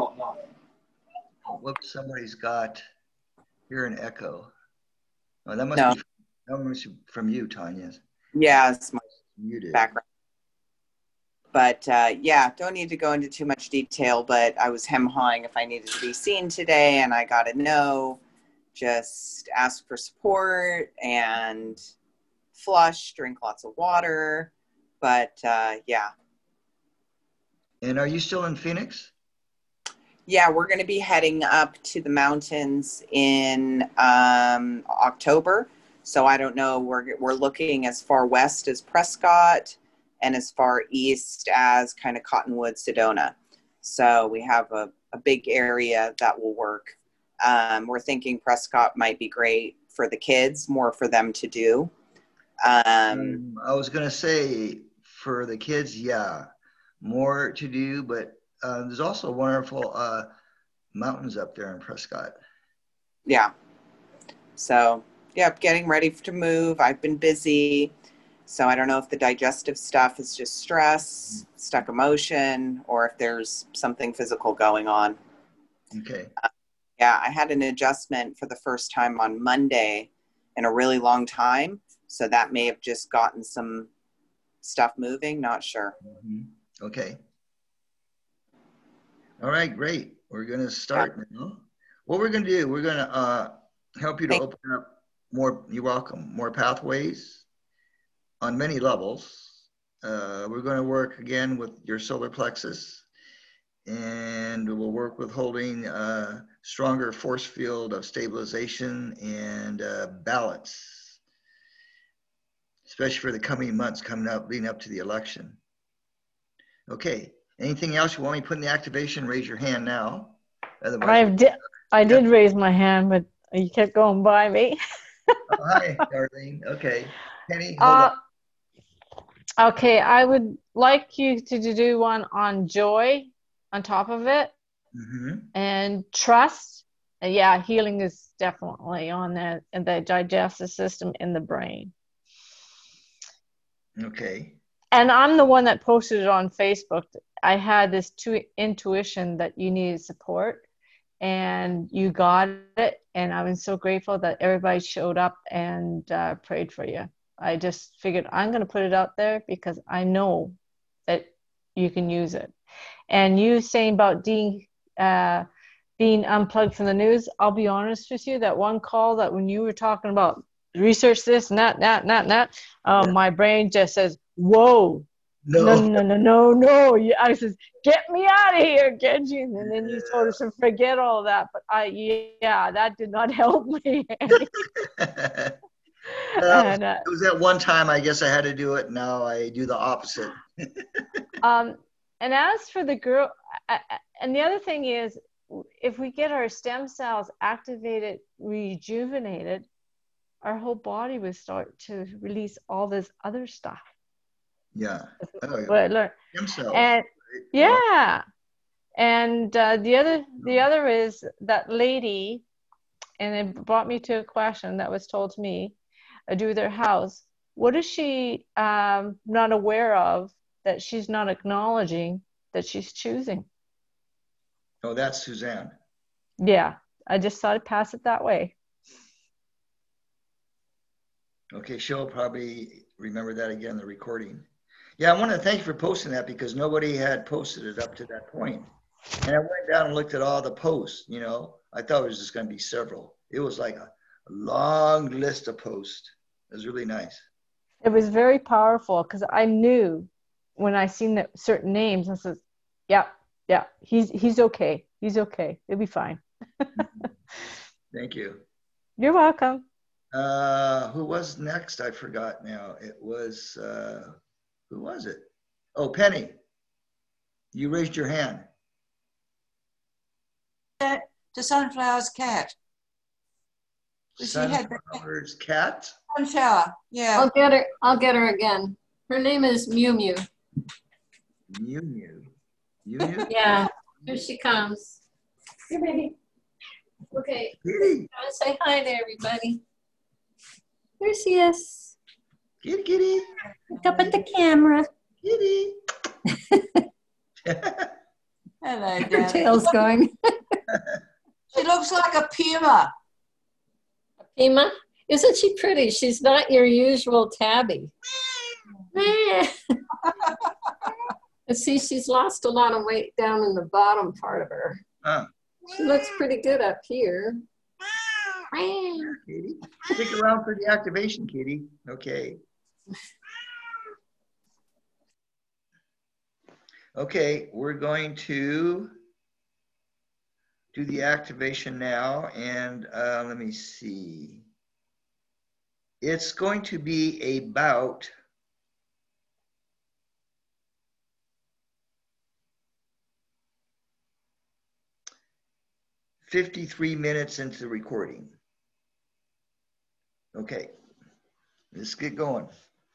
Whoops, somebody's got here an echo. Oh, that must be from you, Tanya. yeah, it's my Muted. background. But yeah, don't need to go into too much detail, but I was hem-hawing if I needed to be seen today, and I got to know, just ask for support and flush, drink lots of water. But yeah. And are you still in Phoenix? Yeah, we're going to be heading up to the mountains in October. So I don't know, we're looking as far west as Prescott and as far east as kind of Cottonwood, Sedona. So we have a big area that will work. We're thinking Prescott might be great for the kids, more for them to do. I was going to say for the kids, yeah, more to do, but there's also wonderful mountains up there in Prescott. Yeah. So, yeah, getting ready to move. I've been busy. So I don't know if the digestive stuff is just stress, stuck emotion, or if there's something physical going on. Okay. Yeah, I had an adjustment for the first time on Monday in a really long time. So that may have just gotten some stuff moving. Not sure. Mm-hmm. Okay. All right, great. We're going to start now. What we're going to do, we're going to help you to open up more, you're welcome, more pathways on many levels. We're going to work again with your solar plexus, and we'll work with holding a stronger force field of stabilization and balance, especially for the coming months coming up, leading up to the election. Okay. Anything else you want me to put in the activation? Raise your hand now. Otherwise, I did raise my hand, but you kept going by me. Oh, hi, Darlene. Okay. Penny, hold on. Okay, I would like you to do one on joy on top of it, and trust. Yeah, healing is definitely on that, and the digestive system in the brain. Okay. And I'm the one that posted it on Facebook. I had this intuition that you needed support, and you got it. And I was so grateful that everybody showed up and prayed for you. I just figured I'm going to put it out there because I know that you can use it. And you saying about being unplugged from the news, I'll be honest with you, that one call that when you were talking about research this and that, my brain just says, whoa, no. I says, get me out of here, Genji. And then you told us to forget all that. But that did not help me. And, it was that one time, I guess I had to do it. Now I do the opposite. And as for the girl, and the other thing is, if we get our stem cells activated, rejuvenated, our whole body would start to release all this other stuff. Yeah. What I learned. Stem cells. And yeah. And the other is that lady, and it brought me to a question that was told to me, do their house. What is she not aware of that she's not acknowledging that she's choosing? Oh, that's Suzanne. Yeah, I just thought I'd pass it that way. Okay, she'll probably remember that again in the recording. Yeah, I want to thank you for posting that because nobody had posted it up to that point. And I went down and looked at all the posts, you know. I thought it was just going to be several. It was like a long list of posts. It was really nice. It was very powerful because I knew when I seen that certain names, I said, yeah, he's okay. He's okay. He'll be fine. Thank you. You're welcome. Who was next? I forgot now. It was, who was it? Oh, Penny. You raised your hand. To Sunflower's cat. Sunflower's cat? Sunflower, yeah. I'll get her again. Her name is Mew Mew. Mew Mew. Mew Mew? Yeah, here she comes. Here, baby. Okay, Kitty. say hi to everybody. There she is. Kitty, kitty. Look up at the camera. Kitty. Hello, Her Dad. tail's going. She looks like a puma. A puma? Isn't she pretty? She's not your usual tabby. And see, she's lost a lot of weight down in the bottom part of her. She looks pretty good up here. Katie. Stick around for the activation, Katie. Okay. Okay, we're going to do the activation now, and let me see. It's going to be about 53 minutes into the recording. Okay, let's get going.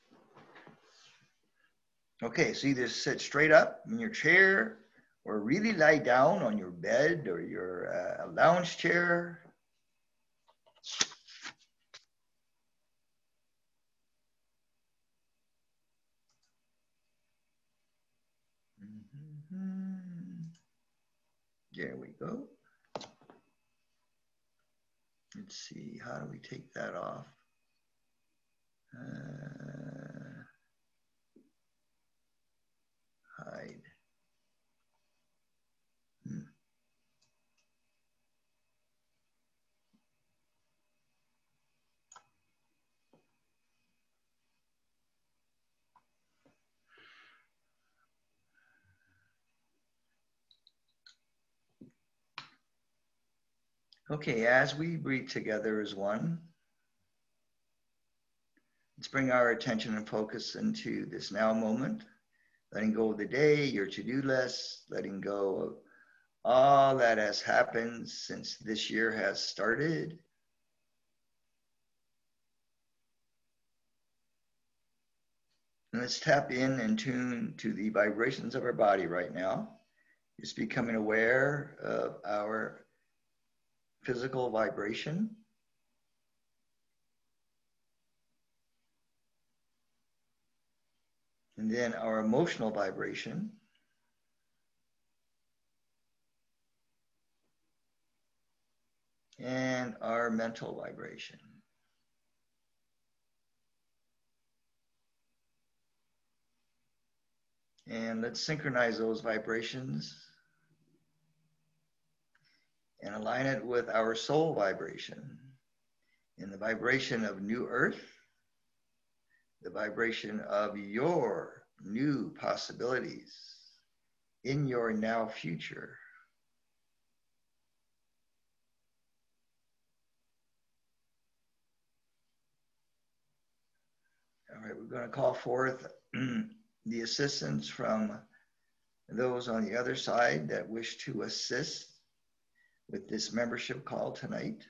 Okay, so either sit straight up in your chair or really lie down on your bed or your lounge chair. There we go. Let's see, how do we take that off? Hide. Okay, as we breathe together as one, let's bring our attention and focus into this now moment, letting go of the day, your to-do list, letting go of all that has happened since this year has started. And let's tap in and tune to the vibrations of our body right now. Just becoming aware of our physical vibration. And then our emotional vibration. And our mental vibration. And let's synchronize those vibrations and align it with our soul vibration, in the vibration of new earth, the vibration of your new possibilities in your now future. All right, we're going to call forth the assistance from those on the other side that wish to assist with this membership call tonight.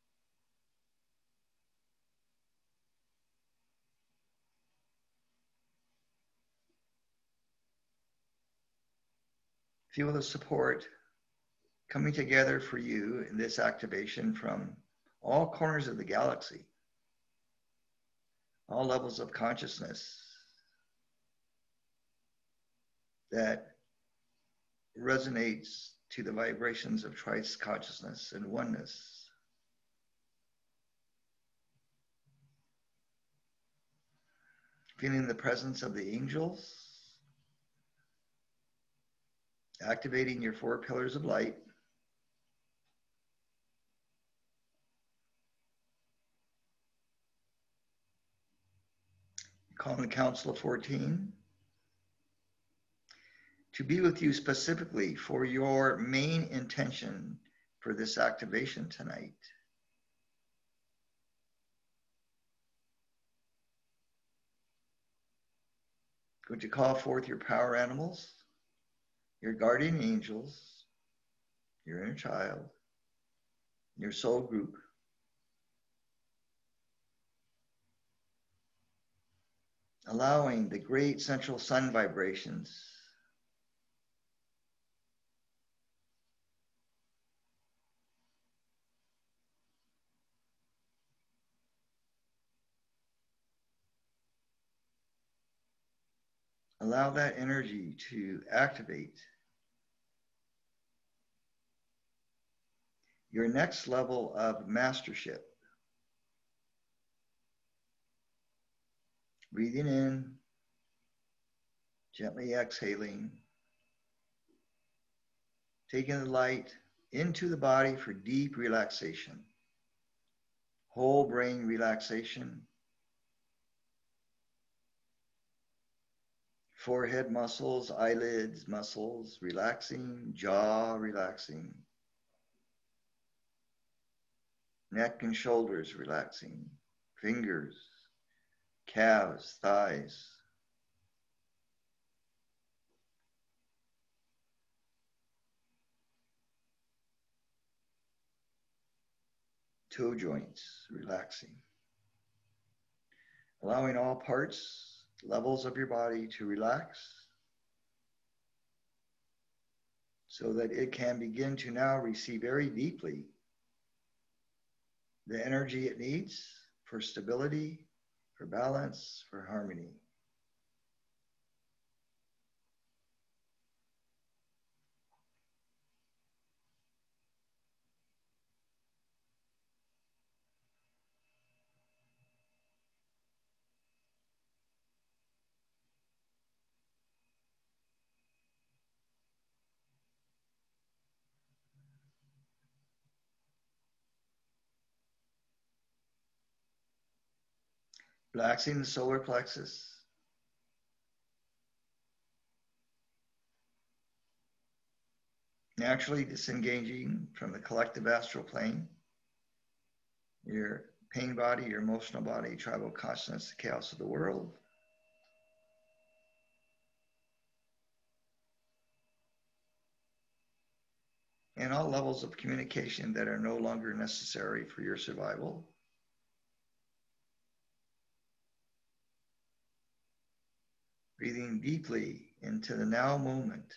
Feel the support coming together for you in this activation from all corners of the galaxy, all levels of consciousness that resonates to the vibrations of Christ consciousness and oneness. Feeling the presence of the angels, activating your 4 pillars of light. Calling the Council of 14 to be with you specifically for your main intention for this activation tonight. Going to call forth your power animals, your guardian angels, your inner child, your soul group. Allowing the great central sun vibrations allow that energy to activate your next level of mastership. Breathing in, gently exhaling, taking the light into the body for deep relaxation, whole brain relaxation, forehead muscles, eyelids muscles relaxing, jaw relaxing, neck and shoulders relaxing, fingers, calves, thighs, toe joints relaxing, allowing all parts, levels of your body to relax so that it can begin to now receive very deeply the energy it needs for stability, for balance, for harmony. Relaxing the solar plexus. Naturally disengaging from the collective astral plane, your pain body, your emotional body, tribal consciousness, the chaos of the world. And all levels of communication that are no longer necessary for your survival. Breathing deeply into the now moment.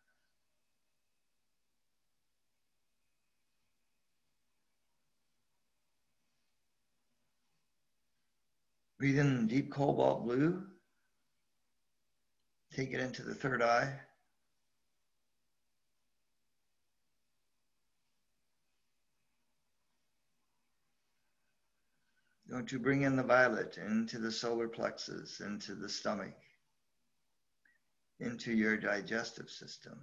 Breathe in deep cobalt blue. Take it into the third eye. Going to bring in the violet into the solar plexus, into the stomach, into your digestive system.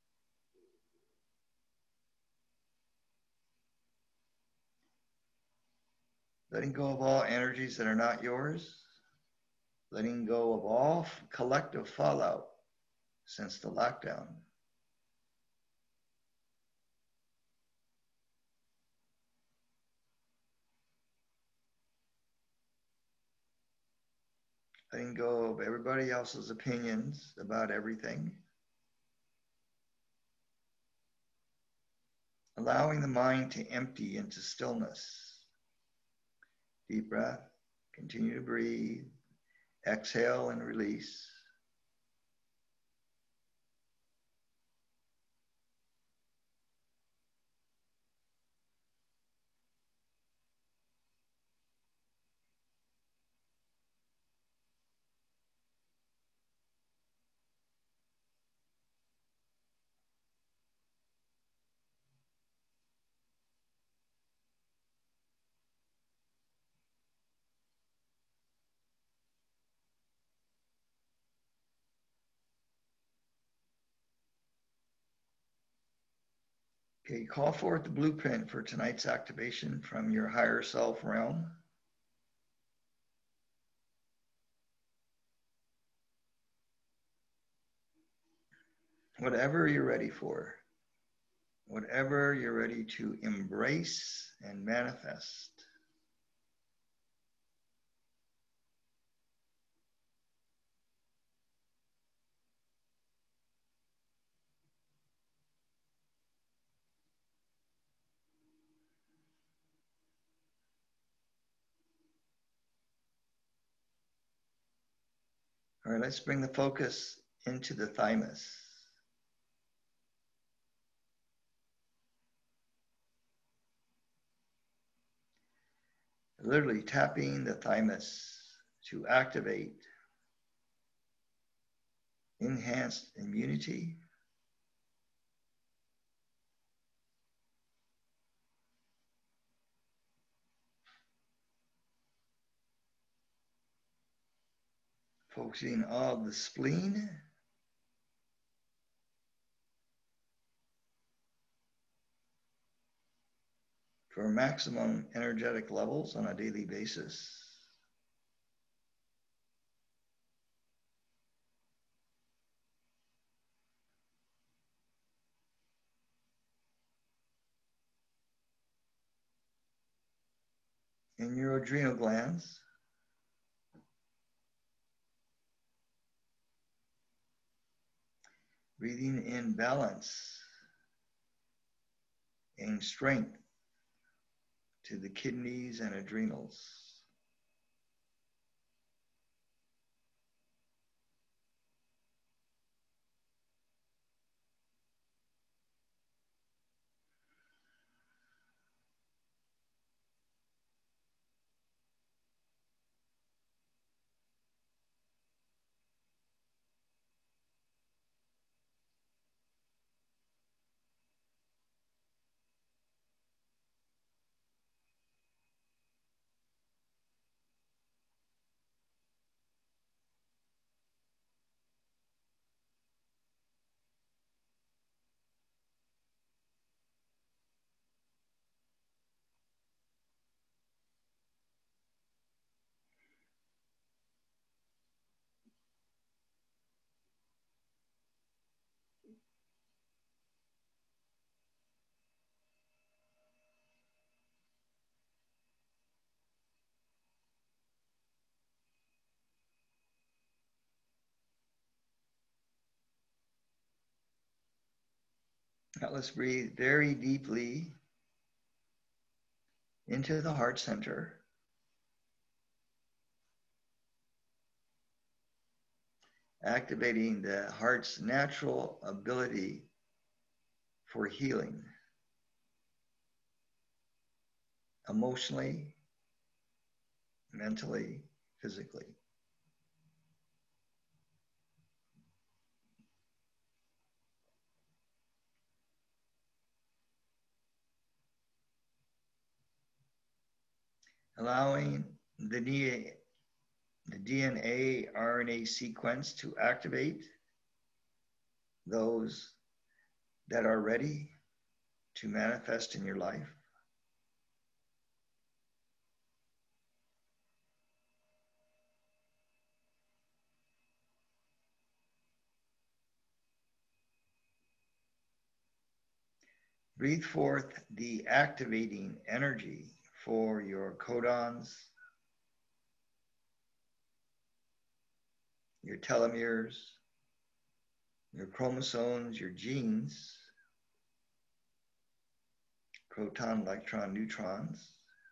Letting go of all energies that are not yours. Letting go of all collective fallout since the lockdown. Letting go of everybody else's opinions about everything. Allowing the mind to empty into stillness. Deep breath, continue to breathe, exhale and release. Okay, call forth the blueprint for tonight's activation from your higher self realm. Whatever you're ready for, whatever you're ready to embrace and manifest. All right, let's bring the focus into the thymus. Literally tapping the thymus to activate enhanced immunity, focusing on the spleen, for maximum energetic levels on a daily basis. In your adrenal glands, breathing in balance and strength to the kidneys and adrenals. Now let's breathe very deeply into the heart center. Activating the heart's natural ability for healing, emotionally, mentally, physically. Allowing the DNA RNA sequence to activate those that are ready to manifest in your life. Breathe forth the activating energy for your codons, your telomeres, your chromosomes, your genes, proton, electron, neutrons.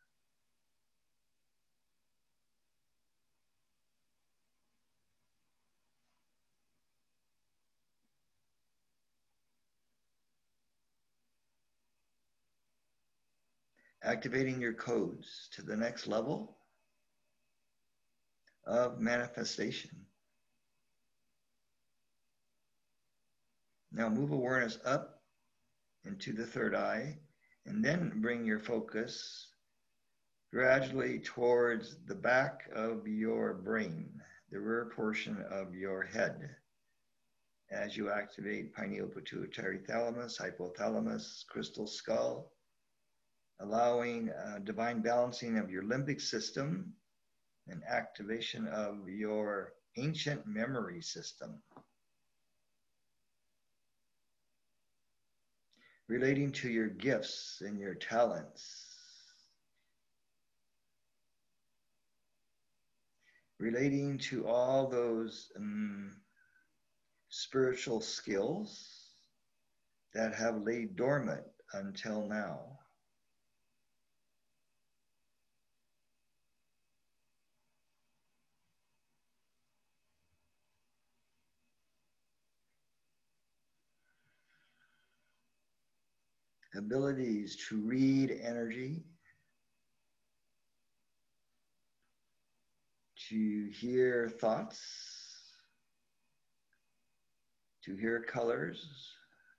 Activating your codes to the next level of manifestation. Now move awareness up into the third eye, and then bring your focus gradually towards the back of your brain, the rear portion of your head, as you activate pineal pituitary thalamus, hypothalamus, crystal skull, allowing divine balancing of your limbic system and activation of your ancient memory system. Relating to your gifts and your talents. Relating to all those spiritual skills that have laid dormant until now. abilities to read energy, to hear thoughts, to hear colors,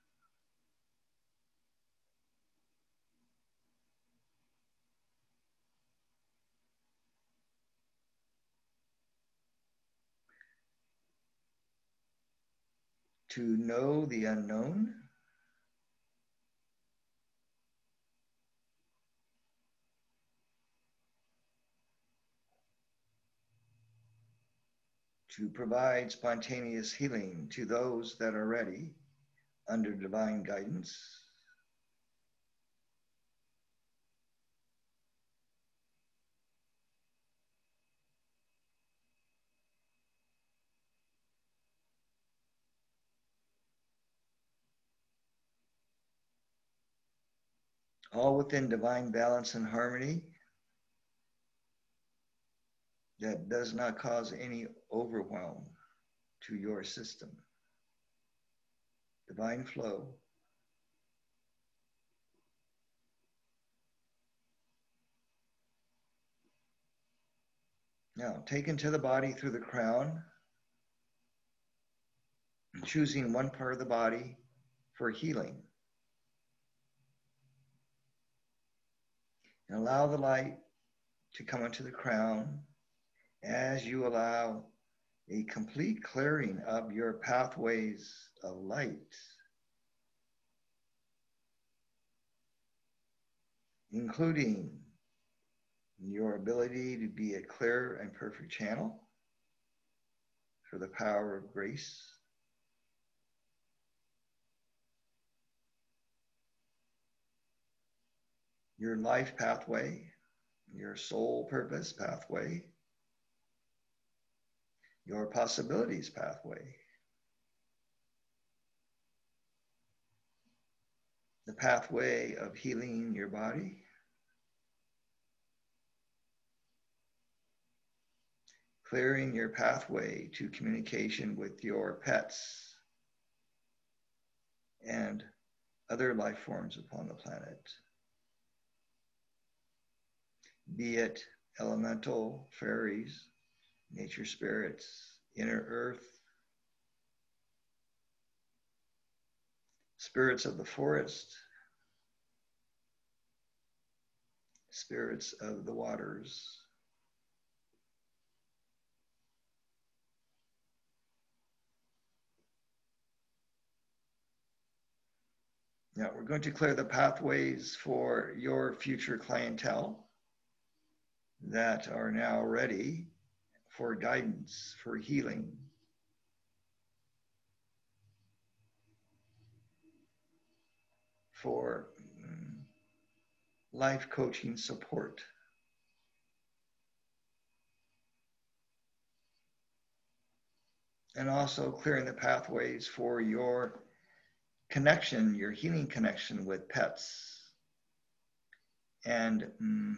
to know the unknown, to provide spontaneous healing to those that are ready under divine guidance, all within divine balance and harmony that does not cause any overwhelm to your system. Divine flow. Now, taken to the body through the crown, choosing one part of the body for healing. And allow the light to come into the crown as you allow a complete clearing of your pathways of light, including your ability to be a clear and perfect channel for the power of grace. Your life pathway, your soul purpose pathway, your possibilities pathway, the pathway of healing your body, clearing your pathway to communication with your pets and other life forms upon the planet, be it elemental, fairies, nature spirits, inner earth, spirits of the forest, spirits of the waters, now we're going to clear the pathways for your future clientele that are now ready for guidance, for healing, for life coaching support. And also clearing the pathways for your connection, your healing connection with pets and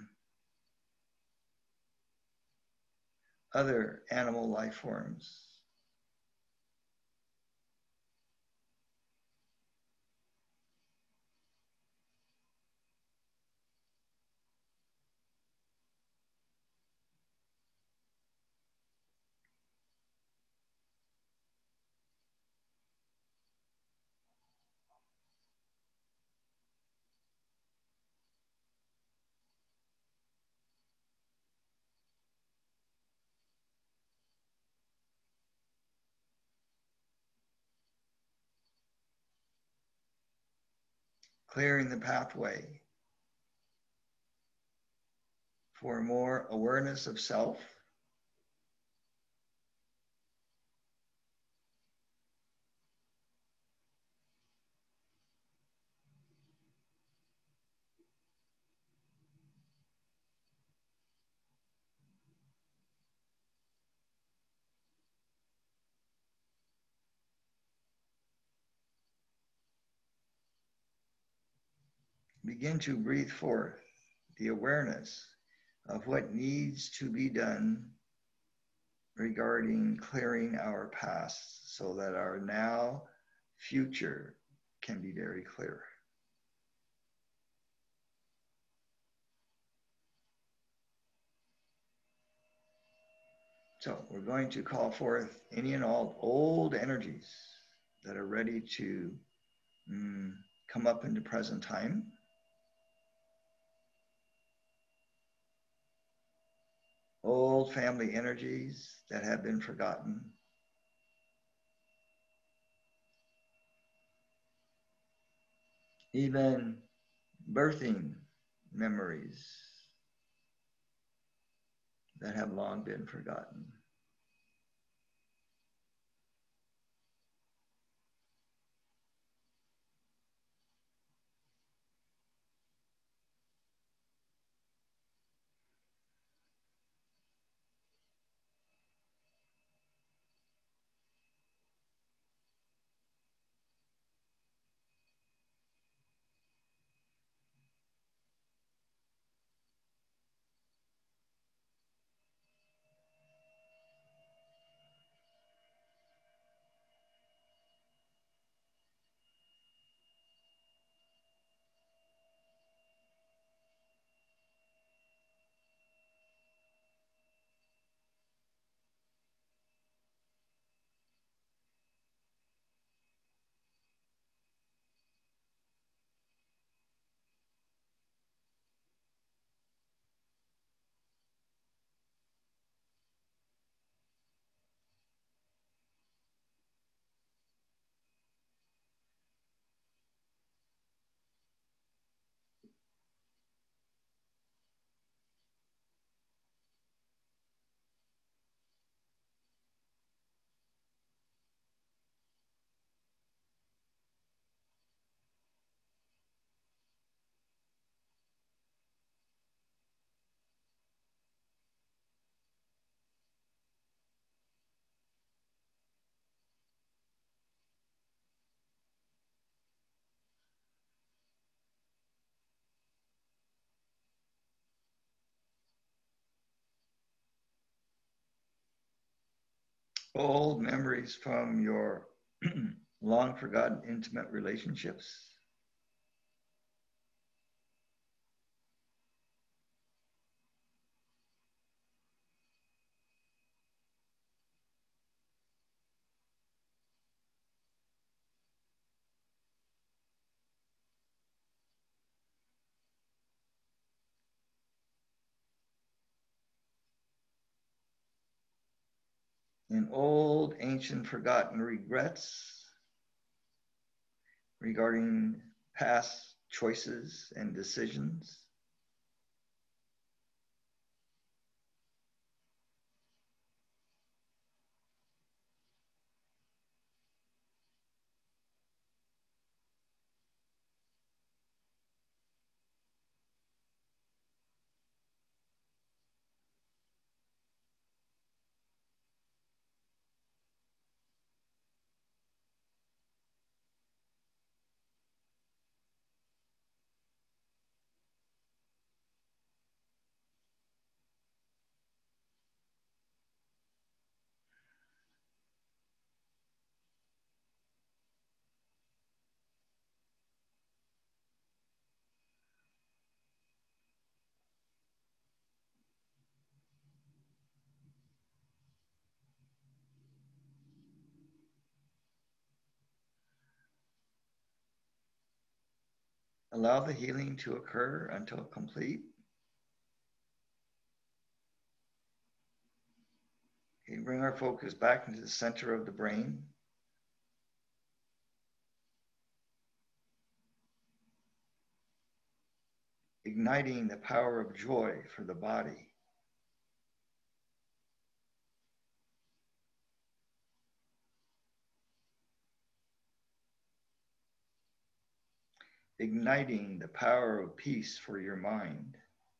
other animal life forms. Clearing the pathway for more awareness of self, begin to breathe forth the awareness of what needs to be done regarding clearing our past so that our now future can be very clear. So we're going to call forth any and all old energies that are ready to come up into present time. Old family energies that have been forgotten. Even birthing memories that have long been forgotten. Old memories from your long forgotten intimate relationships. And old, ancient, forgotten regrets regarding past choices and decisions. Allow the healing to occur until complete. Okay, bring our focus back into the center of the brain. Igniting the power of joy for the body. Igniting the power of peace for your mind.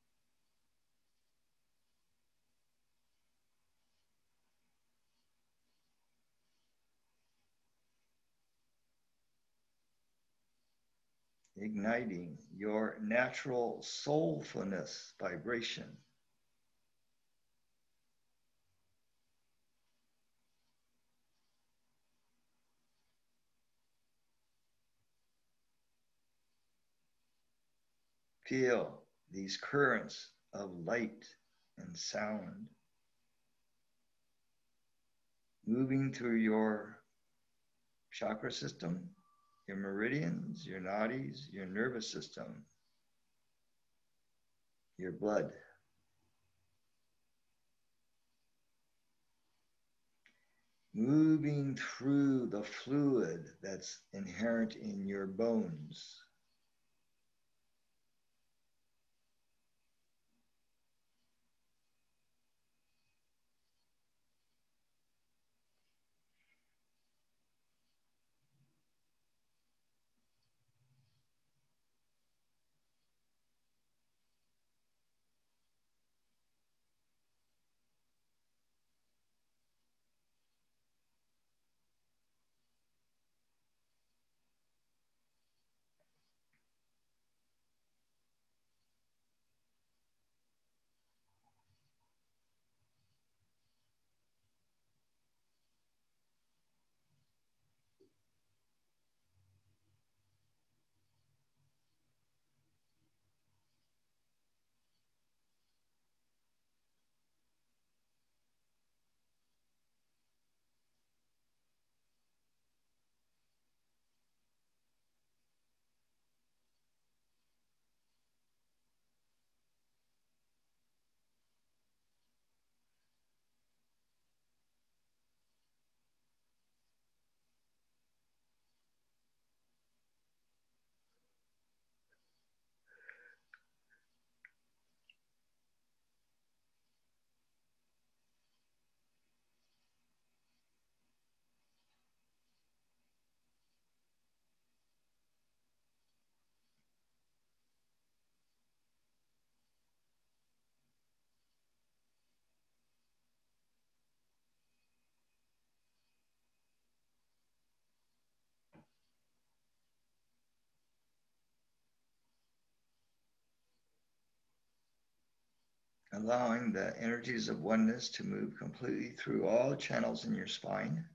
Igniting your natural soulfulness vibration. Feel these currents of light and sound. moving through your chakra system, your meridians, your nadis, your nervous system, your blood. Moving through the fluid that's inherent in your bones. Allowing the energies of oneness to move completely through all channels in your spine.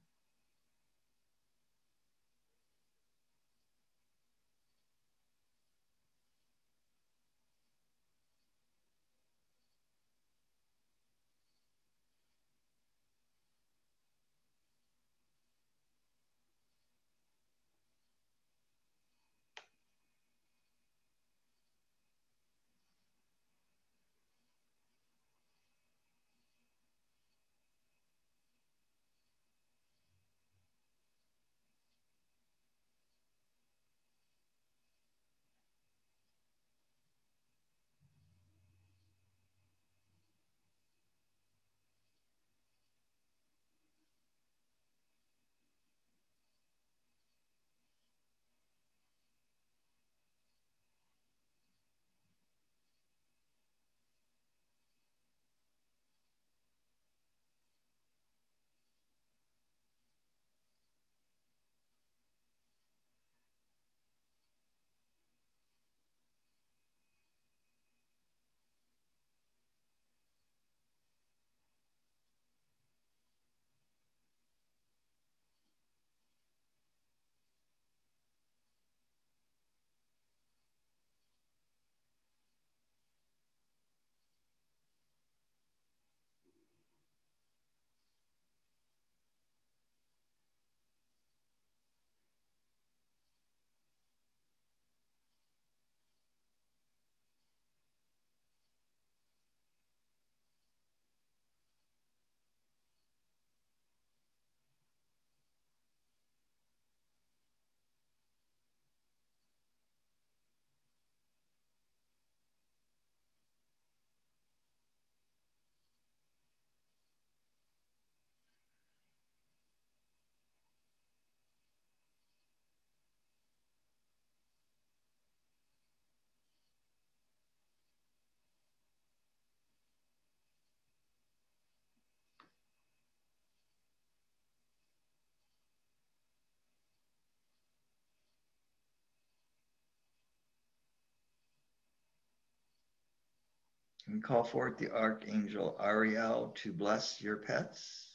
And call forth the Archangel Ariel to bless your pets.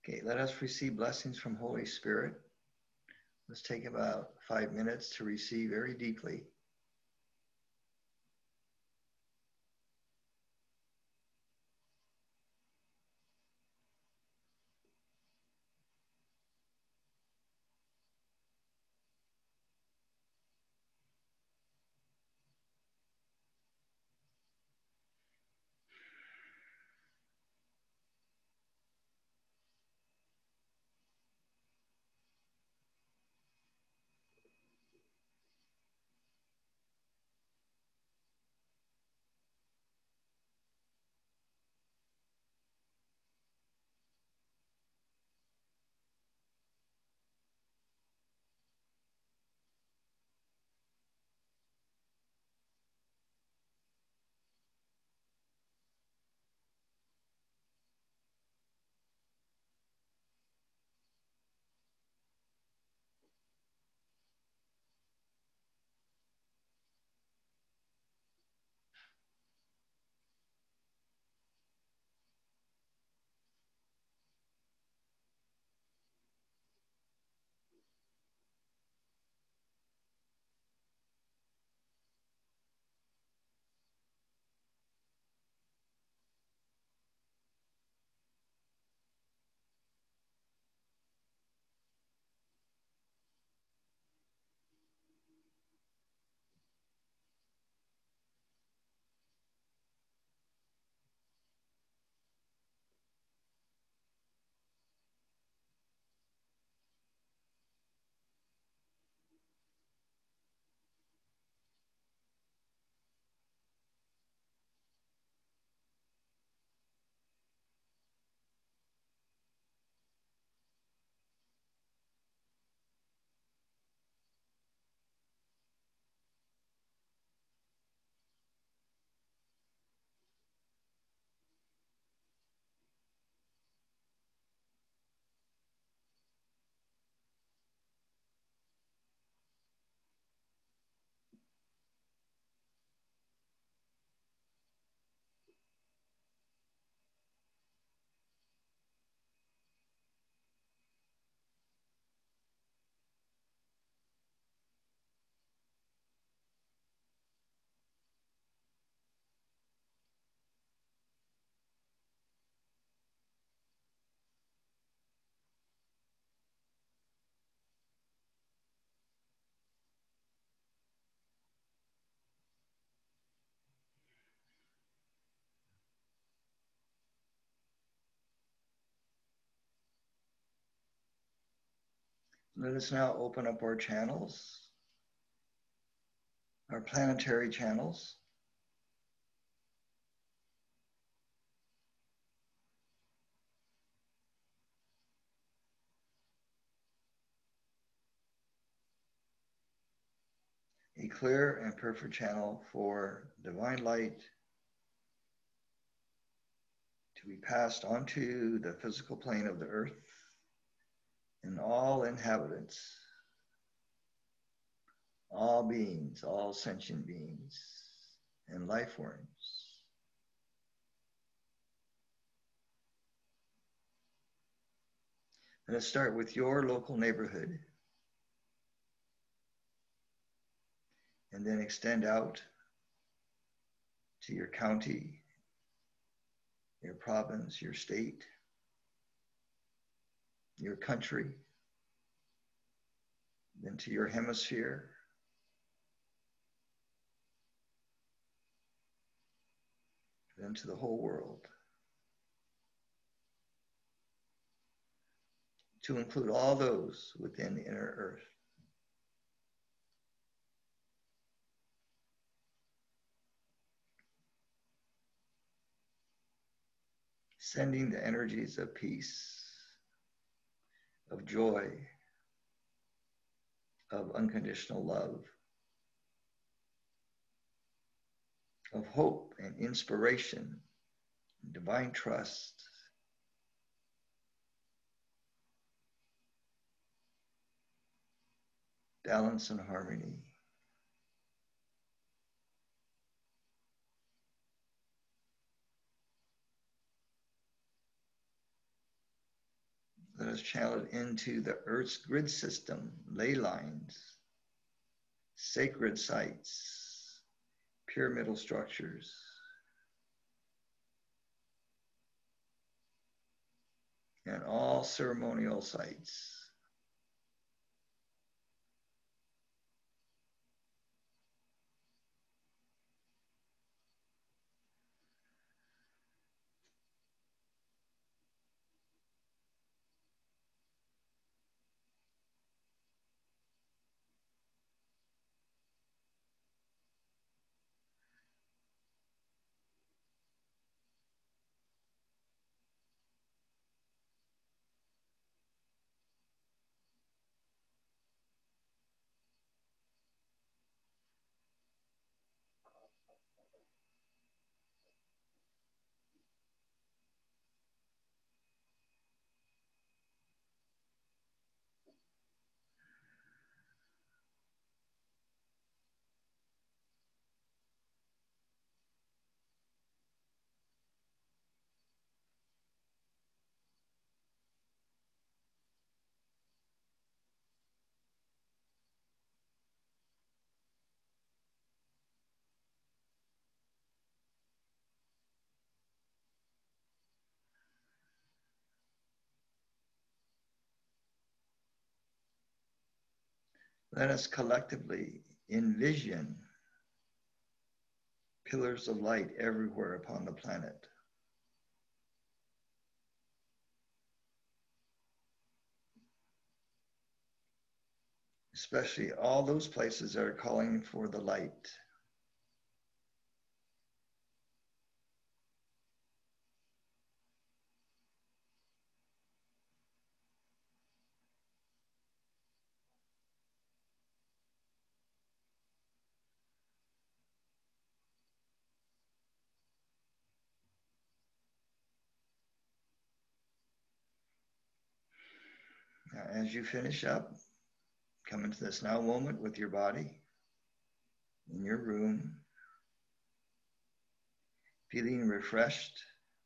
Okay, let us receive blessings from Holy Spirit. Let's take about 5 minutes to receive very deeply. Let us now open up our channels, our planetary channels. A clear and perfect channel for divine light to be passed onto the physical plane of the earth and all inhabitants, all beings, all sentient beings and life forms. Let's start with your local neighborhood and then extend out to your county, your province, your state, your country, then to your hemisphere, then to the whole world, to include all those within the inner earth. Sending the energies of peace, of joy, of unconditional love, of hope and inspiration, and divine trust, balance and harmony. us channel it into the Earth's grid system, ley lines, sacred sites, pyramidal structures, and all ceremonial sites. Let us collectively envision pillars of light everywhere upon the planet. Especially all those places that are calling for the light. Now, as you finish up, come into this now moment with your body in your room, feeling refreshed,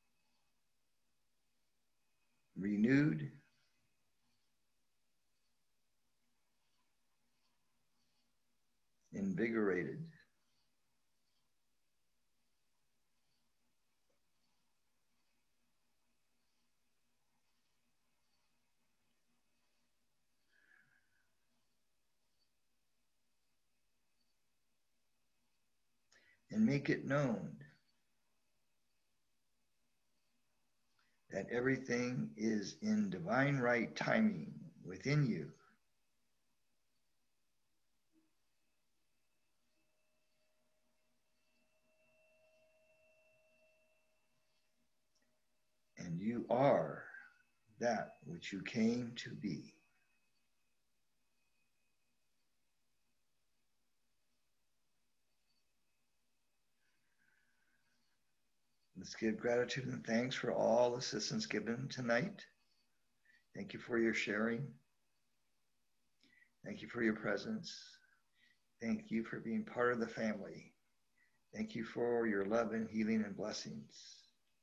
renewed, invigorated. And make it known that everything is in divine right timing within you. And you are that which you came to be. Let's give gratitude and thanks for all assistance given tonight. Thank you for your sharing. Thank you for your presence. Thank you for being part of the family. Thank you for your love and healing and blessings.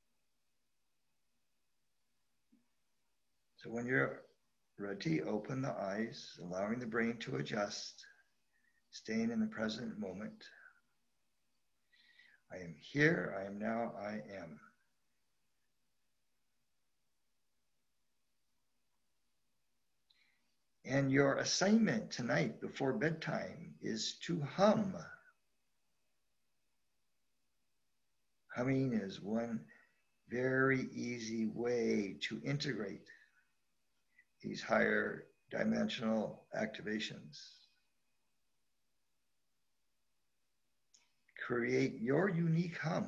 So when you're ready, open the eyes, allowing the brain to adjust, staying in the present moment. I am here, I am now, I am. And your assignment tonight before bedtime is to hum. Humming is one very easy way to integrate these higher dimensional activations. Create your unique hum.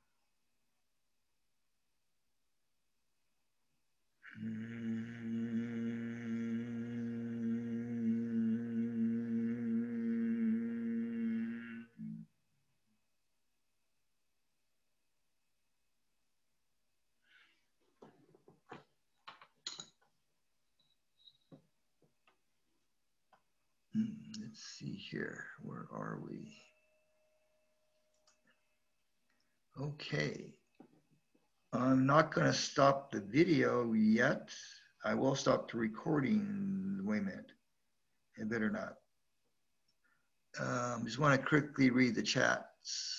Let's see here, where are we? Okay, I'm not going to stop the video yet. I will stop the recording. Wait a minute. It better not. Just want to quickly read the chats.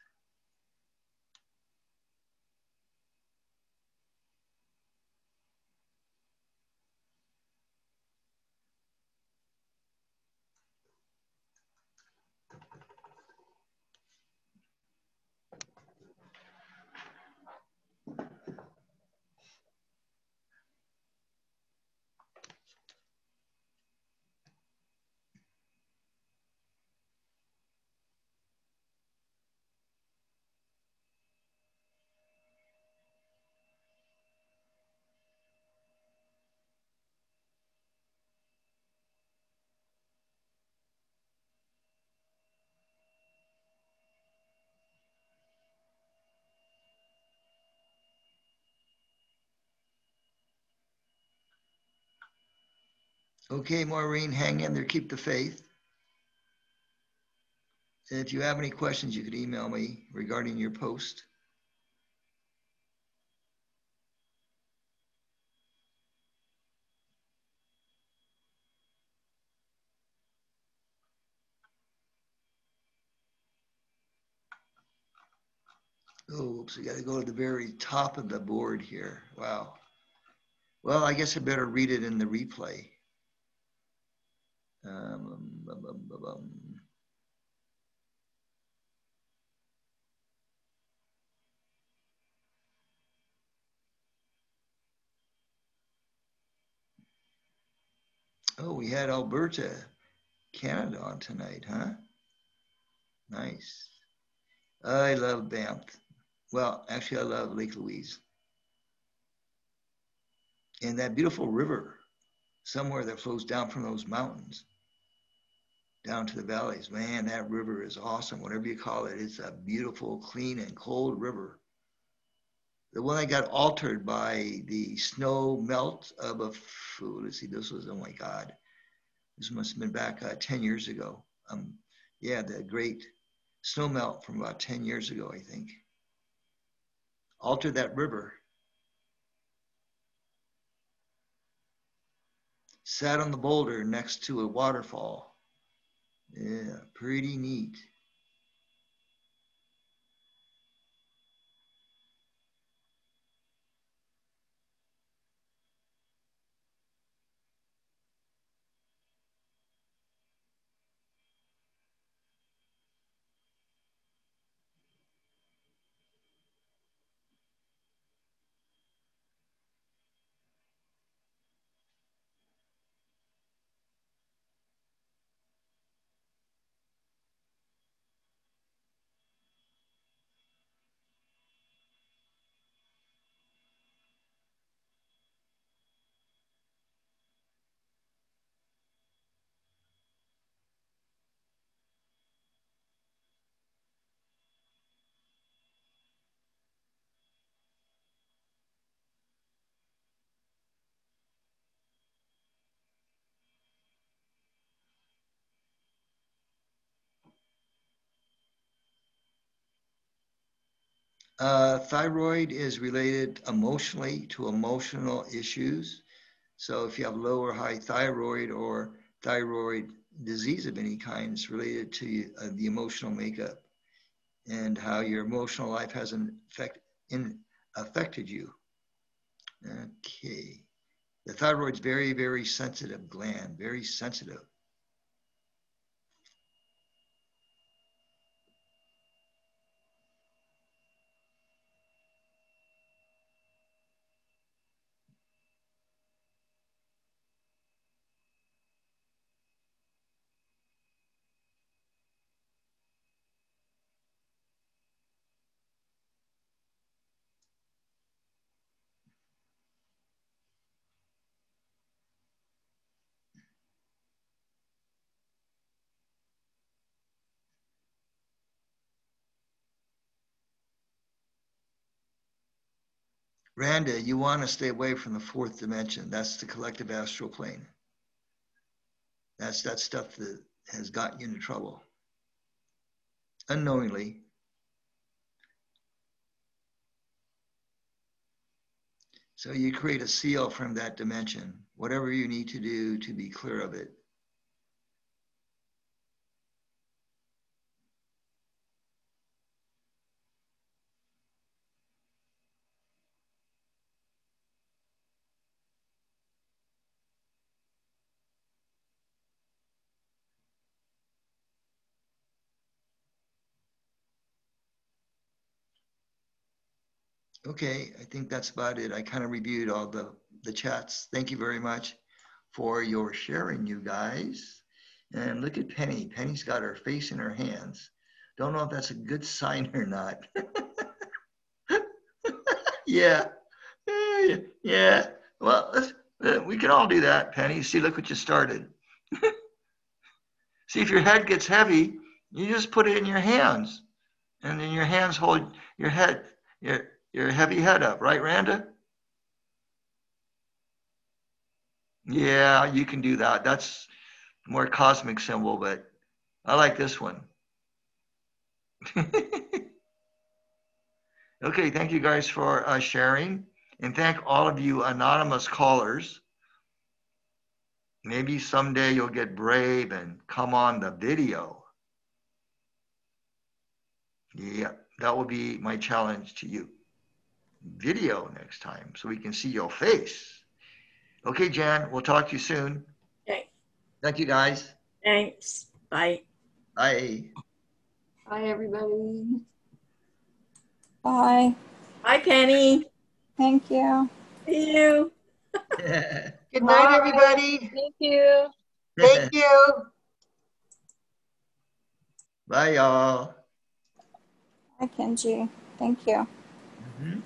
Okay, Maureen, hang in there, keep the faith. If you have any questions, you could email me regarding your post. Oops, we got to go to the very top of the board here. Wow. Well, I guess I better read it in the replay. Oh, we had Alberta, Canada on tonight, huh? Nice. I love Banff. Well, actually, I love Lake Louise. And that beautiful river somewhere that flows down from those mountains down to the valleys. Man, that river is awesome. Whatever you call it, it's a beautiful, clean, and cold river. The one that got altered by the snow melt of let's see, this was, oh my God. This must have been back 10 years ago. Yeah, the great snow melt from about 10 years ago, I think. Altered that river. Sat on the boulder next to a waterfall. Yeah, pretty neat. Thyroid is related emotionally to emotional issues. So if you have low or high thyroid or thyroid disease of any kind, it's related to the emotional makeup and how your emotional life has affected you. Okay. The thyroid's very, very sensitive gland, very sensitive. Randa, you want to stay away from the fourth dimension. That's the collective astral plane. That's that stuff that has gotten you into trouble. Unknowingly. So you create a seal from that dimension, whatever you need to do to be clear of it. Okay, I think that's about it. I kind of reviewed all the chats. Thank you very much for your sharing, you guys. And look at Penny. Penny's got her face in her hands. Don't know if that's a good sign or not. Yeah. Yeah. Well, we can all do that, Penny. See, look what you started. See, if your head gets heavy, you just put it in your hands. And then your hands hold your head, your heavy head up, right, Randa? Yeah, you can do that. That's more cosmic symbol, but I like this one. Okay, thank you guys for sharing. And thank all of you anonymous callers. Maybe someday you'll get brave and come on the video. Yeah, that will be my challenge to you. Video next time so we can see your face. Okay, Jan, we'll talk to you soon. Okay. Thank you, guys. Thanks. Bye. Bye. Bye, everybody. Bye. Bye, Penny. Thank you. See you. Good night, everybody. Thank you. Thank you. Bye, y'all. Bye, Kenji. Thank you.